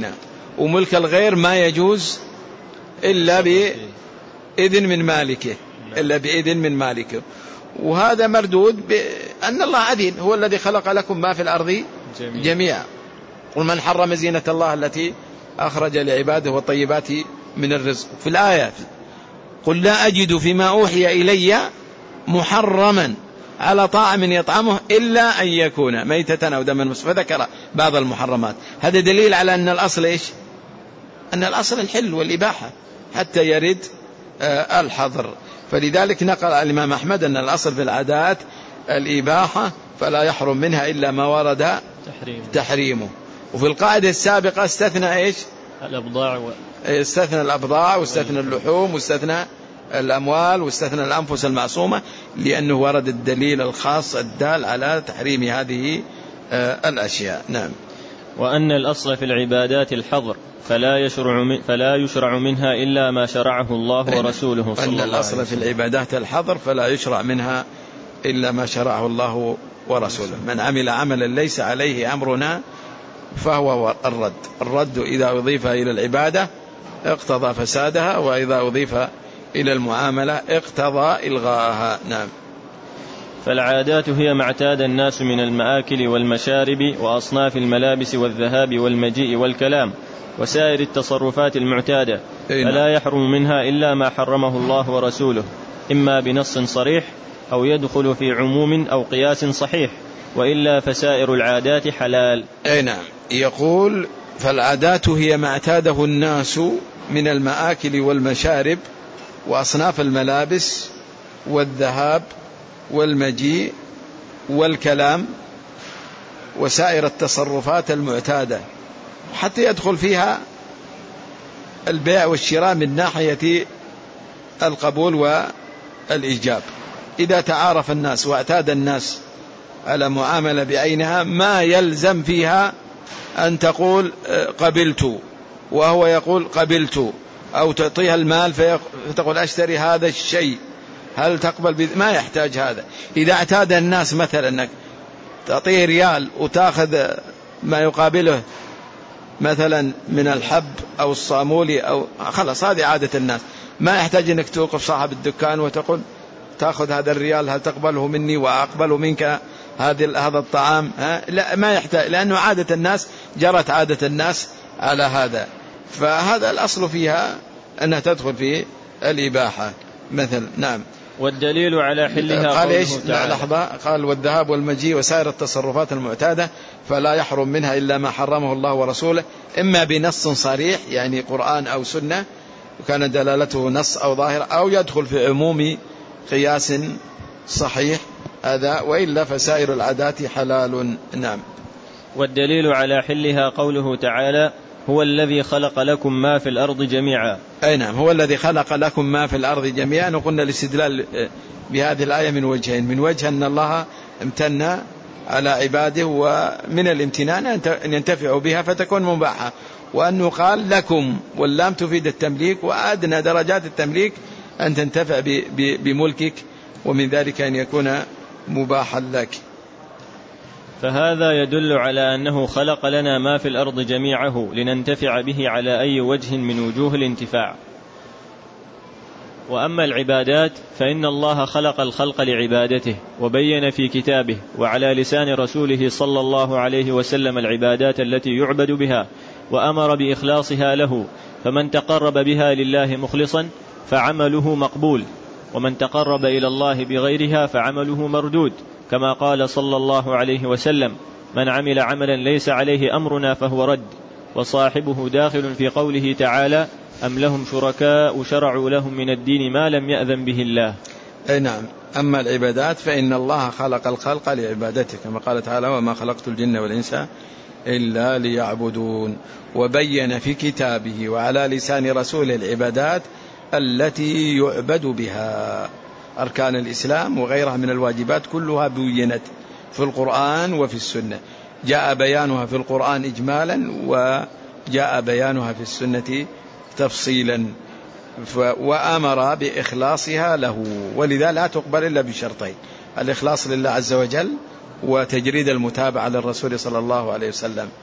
وملك الغير ما يجوز إلا بإذن من مالكه، إلا بإذن من مالكه. وهذا مردود بأن الله عدل، هو الذي خلق لكم ما في الأرض جميعا. قل من حرم زينة الله التي أخرج لعباده والطيبات من الرزق. في الآية قل لا أجد فيما أوحي إلي محرما على طاعم يطعمه إلا أن يكون ميتة أو دما مسفوحا، فذكر بعض المحرمات. هذا دليل على أن الأصل إيش؟ أن الأصل الحل والإباحة حتى يرد الحظر. فلذلك نقل الإمام أحمد أن الأصل في العادات الإباحة فلا يحرم منها إلا ما ورد تحريمه. وفي القاعدة السابقة استثنى إيش؟ استثنى الأبضاع واستثنى اللحوم واستثنى الأموال واستثنى الأنفس المعصومة، لأنه ورد الدليل الخاص الدال على تحريم هذه الأشياء. نعم. وأن الأصل في العبادات الحظر فلا يشرع منها إلا ما شرعه الله ورسوله صلى الله عليه وسلم. أن الأصل في العبادات الحظر فلا يشرع منها إلا ما شرعه الله ورسوله. من عمل عملا ليس عليه أمرنا فهو الرد إذا أضيف إلى العبادة اقتضى فسادها، وإذا أضيف إلى المعاملة اقتضى إلغاءها. نعم. فالعادات هي ما اعتاد الناس من المآكل والمشارب وأصناف الملابس والذهاب والمجيء والكلام وسائر التصرفات المعتادة، فلا يحرم منها إلا ما حرمه الله ورسوله، إما بنص صريح أو يدخل في عموم أو قياس صحيح، وإلا فسائر العادات حلال. نعم. يقول فالعادات هي ما اعتاده الناس من المآكل والمشارب وأصناف الملابس والذهاب والمجيء والكلام وسائر التصرفات المعتادة، حتى يدخل فيها البيع والشراء من ناحية القبول والإيجاب. إذا تعارف الناس واعتاد الناس على معاملة بعينها ما يلزم فيها أن تقول قبلت وهو يقول قبلت، أو تعطيها المال فتقول أشتري هذا الشيء هل تقبل ما يحتاج هذا. إذا اعتاد الناس مثلا أنك تعطيه ريال وتأخذ ما يقابله مثلا من الحب أو الصامولي أو خلاص، هذه عادة الناس، ما يحتاج أنك توقف صاحب الدكان وتقول تأخذ هذا الريال هل تقبله مني وأقبل منك هذا الطعام. لا، ما يحتاج، لأنه عادة الناس جرت عادة الناس على هذا. فهذا الأصل فيها أنها تدخل في الإباحة مثل. نعم. والدليل على حلها قال إيش؟ لحظة. قال والذهاب والمجيء وسائر التصرفات المعتادة فلا يحرم منها إلا ما حرمه الله ورسوله، إما بنص صريح يعني قرآن أو سنة وكان دلالته نص أو ظاهر، أو يدخل في عموم قياس صحيح هذا، وإلا فسائر العادات حلال. نعم. والدليل على حلها قوله تعالى هو الذي خلق لكم ما في الأرض جميعا. أي نعم، هو الذي خلق لكم ما في الأرض جميعا. وقلنا الاستدلال بهذه الآية من وجهين: من وجه أن الله امتن على عباده ومن الامتنان أن ينتفعوا بها فتكون مباحة، وأنه قال لكم واللام تفيد التمليك، وأدنى درجات التمليك أن تنتفع بملكك، ومن ذلك أن يكون مباحا لك. فهذا يدل على أنه خلق لنا ما في الأرض جميعه لننتفع به على أي وجه من وجوه الانتفاع. وأما العبادات فإن الله خلق الخلق لعبادته، وبين في كتابه وعلى لسان رسوله صلى الله عليه وسلم العبادات التي يعبد بها، وأمر بإخلاصها له، فمن تقرب بها لله مخلصا فعمله مقبول، ومن تقرب إلى الله بغيرها فعمله مردود، كما قال صلى الله عليه وسلم من عمل عملا ليس عليه أمرنا فهو رد. وصاحبه داخل في قوله تعالى أم لهم شركاء شرعوا لهم من الدين ما لم يأذن به الله. أي نعم. أما العبادات فإن الله خلق الخلق لعبادته، كما قال تعالى وما خلقت الجن والإنس إلا ليعبدون. وبين في كتابه وعلى لسان رسول العبادات التي يعبد بها، أركان الإسلام وغيرها من الواجبات كلها بينت في القرآن وفي السنة، جاء بيانها في القرآن إجمالا وجاء بيانها في السنة تفصيلا، وأمر بإخلاصها له، ولذا لا تقبل إلا بشرطين: الإخلاص لله عز وجل وتجريد المتابعة للرسول صلى الله عليه وسلم.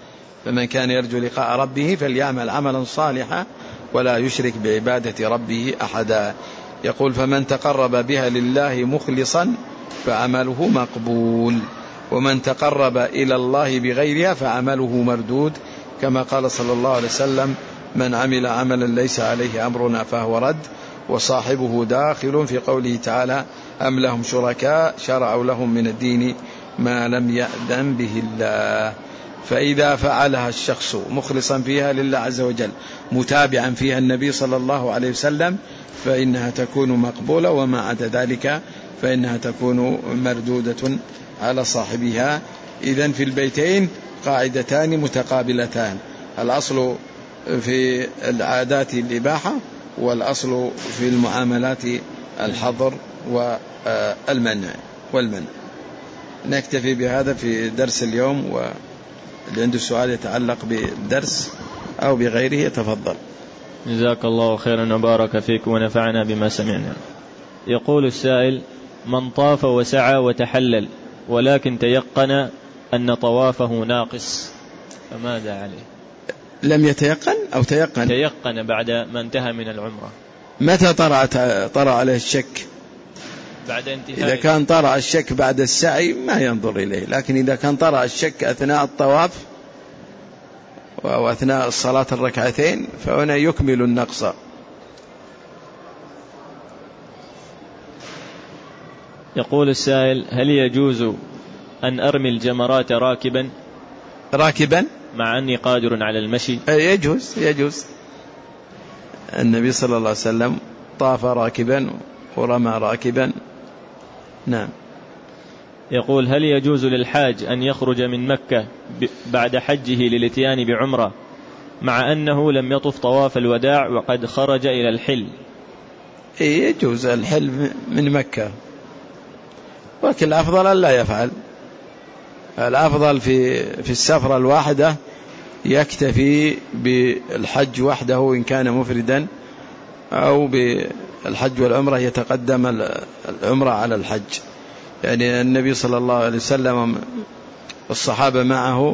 فمن كان يرجو لقاء ربه فليعمل عملا صالحا ولا يشرك بعبادة ربه أحدا. يقول فمن تقرب بها لله مخلصا فعمله مقبول، ومن تقرب إلى الله بغيرها فعمله مردود، كما قال صلى الله عليه وسلم من عمل عملا ليس عليه أمرنا فهو رد. وصاحبه داخل في قوله تعالى أم لهم شركاء شرعوا لهم من الدين ما لم يأذن به الله. فإذا فعلها الشخص مخلصا فيها لله عز وجل متابعا فيها النبي صلى الله عليه وسلم فإنها تكون مقبولة، وما عدا ذلك فإنها تكون مردودة على صاحبها. إذن في البيتين قاعدتان متقابلتان، الأصل في العادات الإباحة، والأصل في المعاملات الحظر والمنع. نكتفي بهذا في درس اليوم، واللي عنده سؤال يتعلق بالدرس أو بغيره يتفضل. جزاك الله خيرا وبارك فيك ونفعنا بما سمعنا. يقول السائل من طاف وسعى وتحلل ولكن تيقن أن طوافه ناقص فماذا عليه؟ لم يتيقن أو تيقن؟ تيقن بعد ما انتهى من العمرة. متى طرأ عليه الشك؟ بعد انتهاء. إذا كان طرأ الشك بعد السعي ما ينظر إليه، لكن إذا كان طرأ الشك أثناء الطواف وأثناء الصلاة الركعتين فهنا يكمل النقص. يقول السائل هل يجوز أن أرمي الجمرات راكبا مع أني قادر على المشي؟ يجوز. النبي صلى الله عليه وسلم طاف راكبا ورمى راكبا. نعم. يقول هل يجوز للحاج أن يخرج من مكة بعد حجه للاتيان بعمرة مع أنه لم يطف طواف الوداع وقد خرج إلى الحل؟ يجوز الحل من مكة، ولكن الأفضل أن لا يفعل. الأفضل في السفرة الواحدة يكتفي بالحج وحده إن كان مفردا، أو بالحج والعمرة يتقدم العمرة على الحج. يعني النبي صلى الله عليه وسلم والصحابة معه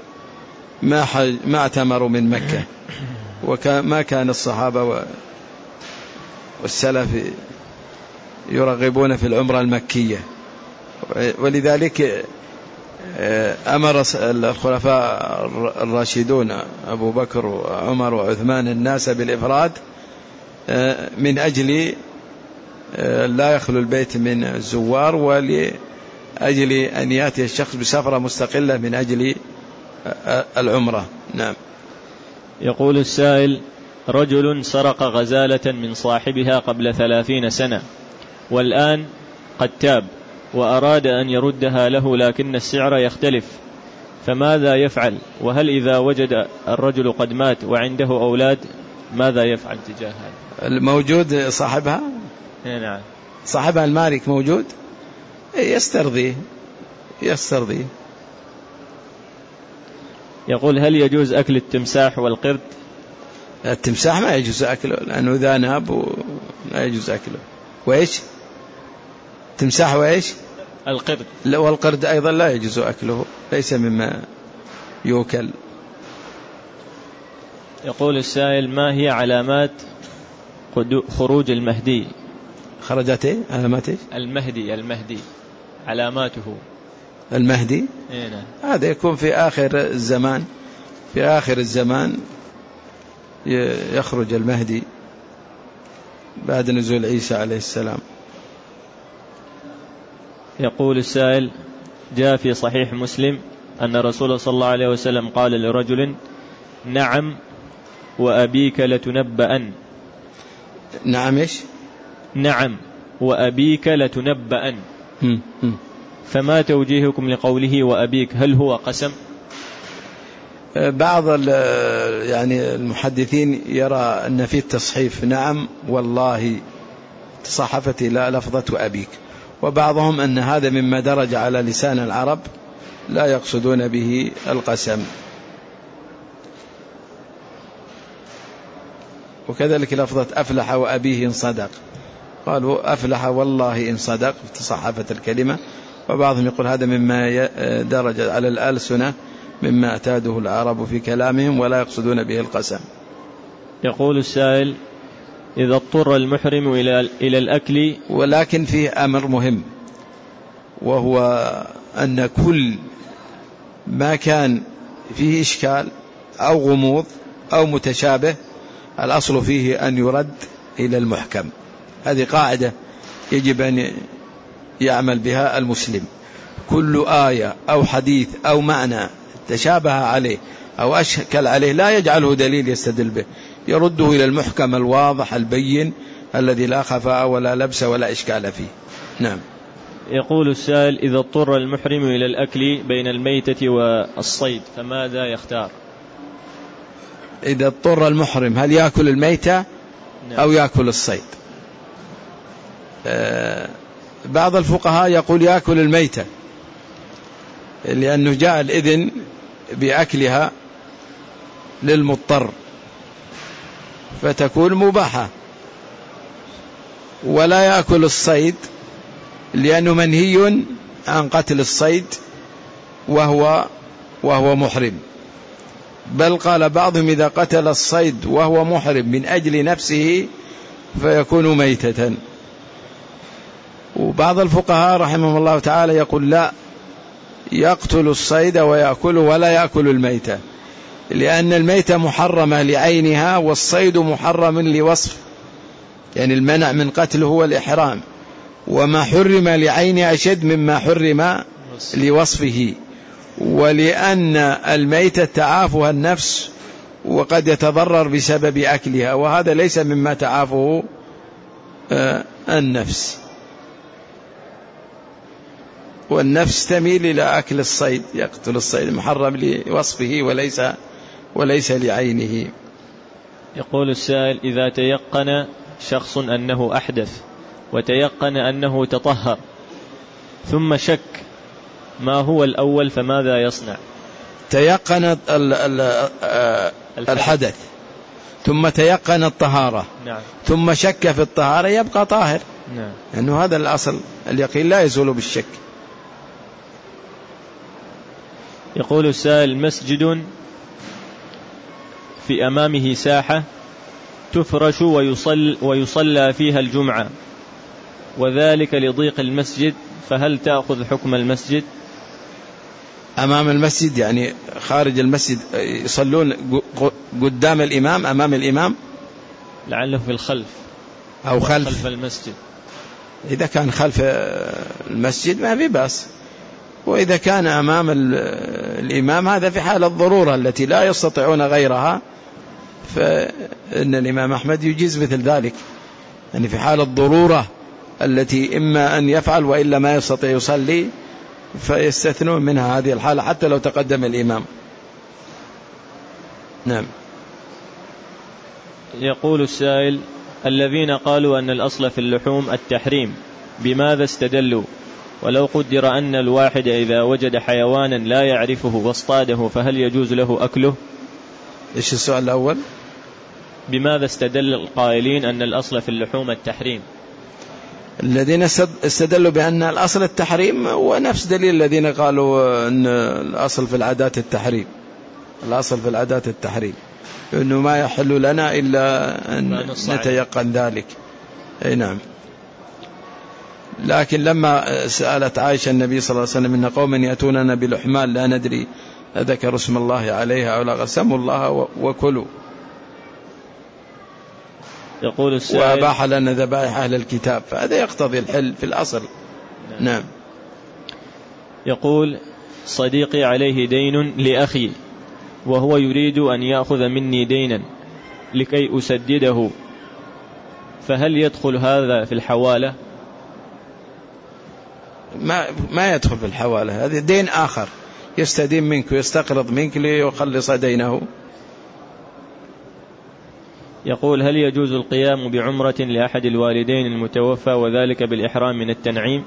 ما اعتمروا من مكة، وما كان الصحابة والسلف يرغبون في العمرة المكية، ولذلك أمر الخلفاء الراشدون أبو بكر وعمر وعثمان الناس بالإفراد من أجل لا يخلو البيت من الزوار، ولأجل أن يأتي الشخص بسفرة مستقلة من أجل العمرة. نعم. يقول السائل رجل سرق غزالة من صاحبها قبل 30 سنة والآن قد تاب وأراد أن يردها له لكن السعر يختلف، فماذا يفعل؟ وهل إذا وجد الرجل قد مات وعنده أولاد ماذا يفعل تجاه هذا؟ الموجود صاحبها؟ نعم. صاحبها المالك موجود، يسترضيه. يقول هل يجوز أكل التمساح والقرد؟ التمساح ما يجوز أكله لأنه إذا ناب لا يجوز أكله. وإيش؟ تمساح وإيش؟ القرد. والقرد أيضا لا يجوز أكله، ليس مما يوكل. يقول السائل ما هي علامات خروج المهدي؟ خرجت علامات المهدي علاماته. المهدي هذا يكون في آخر الزمان يخرج المهدي بعد نزول عيسى عليه السلام. يقول السائل جاء في صحيح مسلم أن رسول صلى الله عليه وسلم قال لرجل نعم وأبيك لتنبأن. نعم إيش؟ نعم وأبيك لتنبأن. فما توجيهكم لقوله وأبيك؟ هل هو قسم؟ بعض يعني المحدثين يرى أن في التصحيف نعم والله تصحفت إلى لفظة أبيك، وبعضهم أن هذا مما درج على لسان العرب لا يقصدون به القسم. وكذلك لفظة أفلح وأبيه إن صدق، قالوا أفلح والله إن صدق تصحفت الكلمة. وبعضهم يقول هذا مما درج على الألسنة مما اعتاده العرب في كلامهم ولا يقصدون به القسم. يقول السائل: إذا اضطر المحرم إلى الأكل، ولكن فيه أمر مهم، وهو أن كل ما كان فيه إشكال أو غموض أو متشابه الأصل فيه أن يرد إلى المحكم. هذه قاعدة يجب أن يعمل بها المسلم. كل آية أو حديث أو معنى تشابه عليه أو أشكل عليه لا يجعله دليل يستدل به، يرده إلى المحكم الواضح البين الذي لا خفاء ولا لبس ولا إشكال فيه. نعم. يقول السائل: إذا اضطر المحرم إلى الأكل بين الميتة والصيد فماذا يختار؟ إذا اضطر المحرم هل يأكل الميتة أو يأكل الصيد؟ بعض الفقهاء يقول يأكل الميتة، لأنه جاء الإذن بأكلها للمضطر فتكون مباحة، ولا يأكل الصيد لأنه منهي عن قتل الصيد وهو محرم، بل قال بعضهم إذا قتل الصيد وهو محرم من أجل نفسه فيكون ميتة. وبعض الفقهاء رحمهم الله تعالى يقول لا، يقتل الصيد ويأكله ولا يأكل الميتة، لأن الميتة محرمة لعينها والصيد محرم لوصف، يعني المنع من قتله هو الإحرام، وما حرم لعينه أشد مما حرم لوصفه، ولأن الميتة تعافها النفس وقد يتضرر بسبب أكلها، وهذا ليس مما تعافه النفس، والنفس تميل إلى أكل الصيد، يقتل الصيد محرم لوصفه وليس لعينه. يقول السائل: إذا تيقن شخص أنه أحدث وتيقن أنه تطهر ثم شك ما هو الأول فماذا يصنع؟ تيقن الحدث ثم تيقن الطهارة، نعم. ثم شك في الطهارة يبقى طاهر، نعم. لأنه هذا الأصل، اليقين لا يزول بالشك. يقول السائل: مسجد في أمامه ساحة تفرش ويصلى فيها الجمعة، وذلك لضيق المسجد، فهل تأخذ حكم المسجد؟ أمام المسجد يعني خارج المسجد، يصلون قدام الإمام أمام الإمام، لعله في الخلف أو خلف المسجد. إذا كان خلف المسجد ما في بأس، وإذا كان أمام الإمام هذا في حال الضرورة التي لا يستطيعون غيرها، فإن الإمام أحمد يجيز مثل ذلك، يعني في حال الضرورة التي إما أن يفعل وإلا ما يستطيع يصلي، فيستثنون منها هذه الحالة حتى لو تقدم الإمام. نعم. يقول السائل: الذين قالوا أن الأصل في اللحوم التحريم بماذا استدلوا؟ ولو قدر أن الواحد إذا وجد حيوانا لا يعرفه واصطاده فهل يجوز له أكله؟ إيش السؤال الأول؟ بماذا استدل القائلين أن الأصل في اللحوم التحريم؟ الذين استدلوا بأن الأصل التحريم ونفس دليل الذين قالوا أن الأصل في العادات التحريم، الأصل في العادات التحريم، إنه ما يحل لنا إلا أن نتيقن ذلك. أي نعم. لكن لما سألت عائشة النبي صلى الله عليه وسلم: إن قوما يأتوننا بلحمان لا ندري أذكر اسم الله عليها أو لا، قسموا الله وكلوا. يقول السائل: وأباح لنا ذبائح أهل الكتاب، فهذا يقتضي الحل في الأصل. نعم. يقول: صديقي عليه دين لأخي وهو يريد أن يأخذ مني دينا لكي أسدده، فهل يدخل هذا في الحوالة؟ ما يدخل في الحوالة، هذا دين آخر يستدين منك ويستقرض منك ليخلص دينه. يقول: هل يجوز القيام بعمرة لأحد الوالدين المتوفى وذلك بالإحرام من التنعيم؟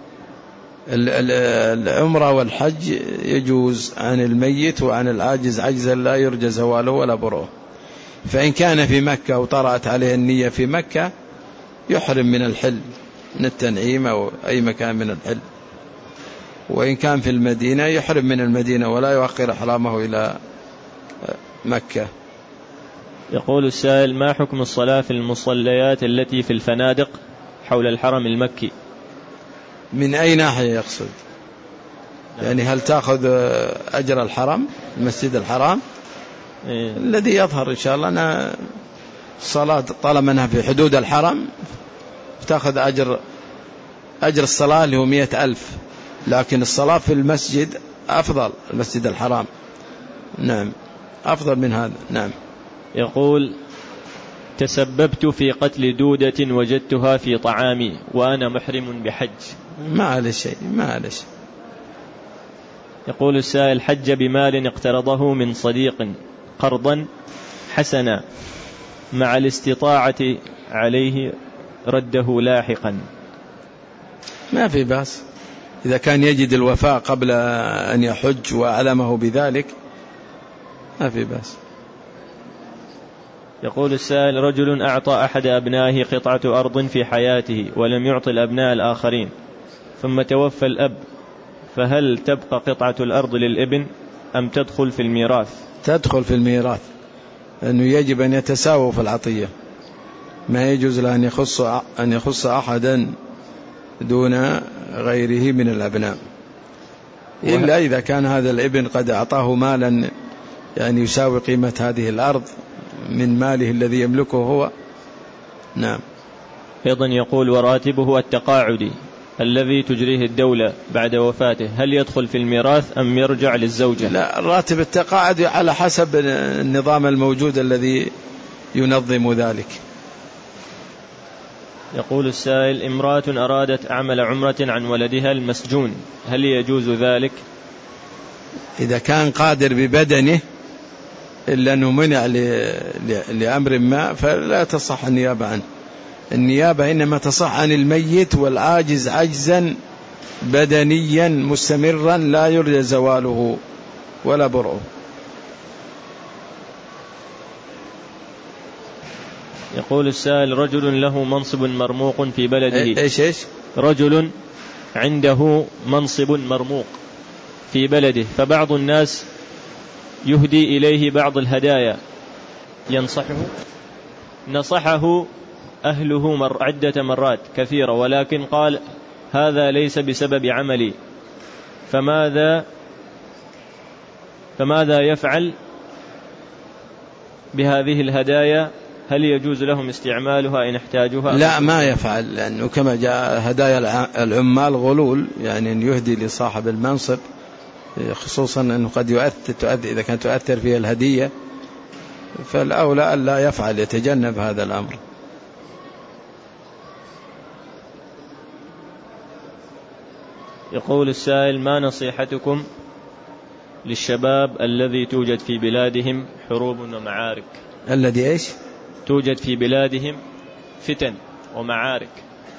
العمرة والحج يجوز عن الميت وعن العاجز عجزا لا يرجى زواله ولا بروه، فإن كان في مكة وطرأت عليه النية في مكة يحرم من الحل، من التنعيم أو أي مكان من الحل. وإن كان في المدينة يحرم من المدينة ولا يؤخر إحرامه إلى مكة. يقول السائل: ما حكم الصلاة في المصليات التي في الفنادق حول الحرم المكي؟ من أي ناحية يقصد؟ يعني هل تأخذ أجر الحرم المسجد الحرام؟ الذي يظهر إن شاء الله أن الصلاة طالما أنها في حدود الحرم تأخذ أجر الصلاة اللي هو 100,000، لكن الصلاة في المسجد أفضل، المسجد الحرام نعم أفضل من هذا. نعم. يقول: تسببت في قتل دودة وجدتها في طعامي وأنا محرم بحج. ما على شيء، ما على شيء. يقول السائل: حج بمال اقترضه من صديق قرضا حسنا مع الاستطاعة عليه رده لاحقا. ما في بأس إذا كان يجد الوفاء قبل أن يحج وأعلمه بذلك، ما في بأس. يقول السائل: رجل أعطى أحد أبنائه قطعة أرض في حياته ولم يعطي الأبناء الآخرين، ثم توفى الأب، فهل تبقى قطعة الأرض للابن أم تدخل في الميراث؟ تدخل في الميراث، لأنه يجب أن يتساووا في العطية، ما يجوز له أن يخص أحدا دون غيره من الأبناء، إلا إذا كان هذا الابن قد أعطاه مالا يعني يساوي قيمة هذه الأرض من ماله الذي يملكه هو. نعم. أيضا يقول: وراتبه التقاعدي الذي تجريه الدولة بعد وفاته، هل يدخل في الميراث أم يرجع للزوجة؟ لا، الراتب التقاعدي على حسب النظام الموجود الذي ينظم ذلك. يقول السائل: امرأة أرادت أعمل عمرة عن ولدها المسجون، هل يجوز ذلك؟ إذا كان قادر ببدنه إلا أنه منع لأمر ما فلا تصح النيابة عنه. النيابة إنما تصح عن الميت والعاجز عجزا بدنيا مستمرا لا يرجى زواله ولا برؤه. يقول السائل: رجل له منصب مرموق في بلده. إيش؟ رجل عنده منصب مرموق في بلده، فبعض الناس يهدي إليه بعض الهدايا نصحه أهله عدة مرات كثيرة، ولكن قال هذا ليس بسبب عملي، فماذا يفعل بهذه الهدايا؟ هل يجوز لهم استعمالها إن احتاجوها؟ لا، ما يفعل، لأنه كما جاء هدايا العمال غلول، يعني أن يهدي لصاحب المنصب، خصوصا أنه قد يؤثر إذا كانت تؤثر فيها الهدية، فالأولى أن لا يفعل، يتجنب هذا الأمر. يقول السائل: ما نصيحتكم للشباب الذي توجد في بلادهم حروب ومعارك؟ الذي إيش؟ توجد في بلادهم فتن ومعارك.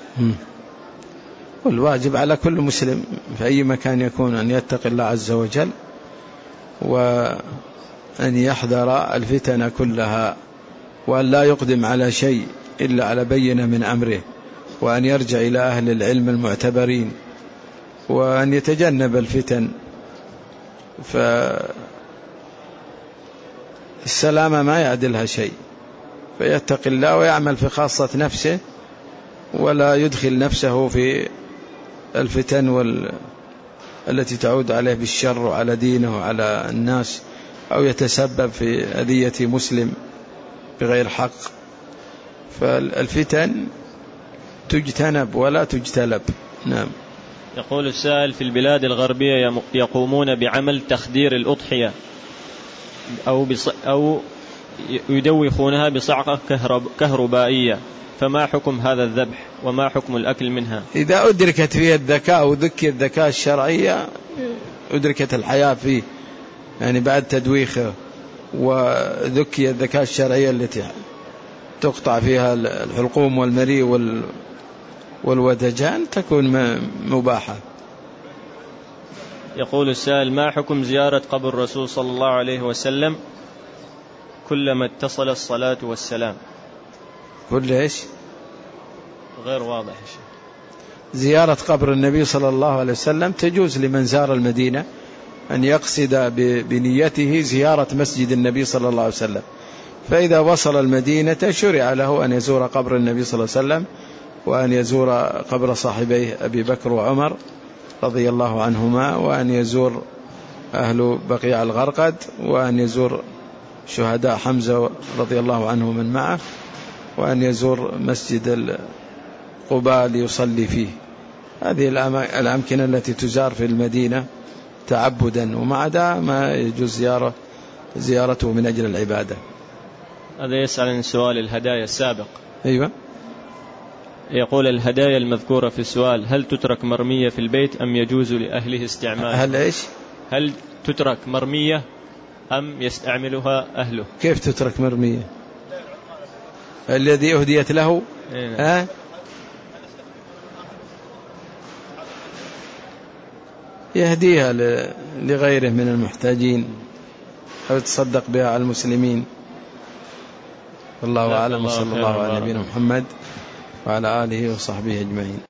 والواجب على كل مسلم في أي مكان يكون أن يتقي الله عز وجل، وأن يحذر الفتن كلها، وأن لا يقدم على شيء إلا على بينة من أمره، وأن يرجع إلى أهل العلم المعتبرين، وأن يتجنب الفتن. فالسلامة ما يعدلها شيء، فيتقي الله ويعمل في خاصة نفسه، ولا يدخل نفسه في الفتن التي تعود عليه بالشر وعلى دينه وعلى الناس، أو يتسبب في أذية مسلم بغير حق. فالفتن تجتنب ولا تجتلب. نعم. يقول السائل: في البلاد الغربية يقومون بعمل تخدير الأضحية أو يدوخونها بصعقة كهربائية، فما حكم هذا الذبح وما حكم الأكل منها؟ إذا أدركت فيه الذكاء وذكي الذكاء الشرعية أدركت الحياة فيه، يعني بعد تدويخه وذكي الذكاء الشرعية التي تقطع فيها الحلقوم والمريء والودجان تكون مباحة. يقول السائل: ما حكم زيارة قبر الرسول صلى الله عليه وسلم كلما اتصل الصلاة والسلام؟ كل إيش؟ غير واضح. زيارة قبر النبي صلى الله عليه وسلم تجوز لمن زار المدينة أن يقصد بنيته زيارة مسجد النبي صلى الله عليه وسلم، فإذا وصل المدينة شرع له أن يزور قبر النبي صلى الله عليه وسلم، وأن يزور قبر صاحبيه أبي بكر وعمر رضي الله عنهما، وأن يزور أهل بقيع الغرقد، وأن يزور شهداء حمزة رضي الله عنه من معه، وأن يزور مسجد قباء ليصلي فيه. هذه الأمكنة التي تزار في المدينة تعبدا، ومع ذا ما يجوز زيارته من أجل العبادة. هذا يسأل عن سؤال الهدايا السابق. أيوة. يقول: الهدايا المذكورة في السؤال هل تترك مرمية في البيت أم يجوز لأهله استعمالها؟ هل تترك مرمية أم يستعملها أهله؟ كيف تترك مرمية؟ الذي أهديت له يهديها لغيره من المحتاجين أو يتصدق بها على المسلمين. والله أعلم، وصلى الله على نبينا محمد وعلى آله وصحبه أجمعين.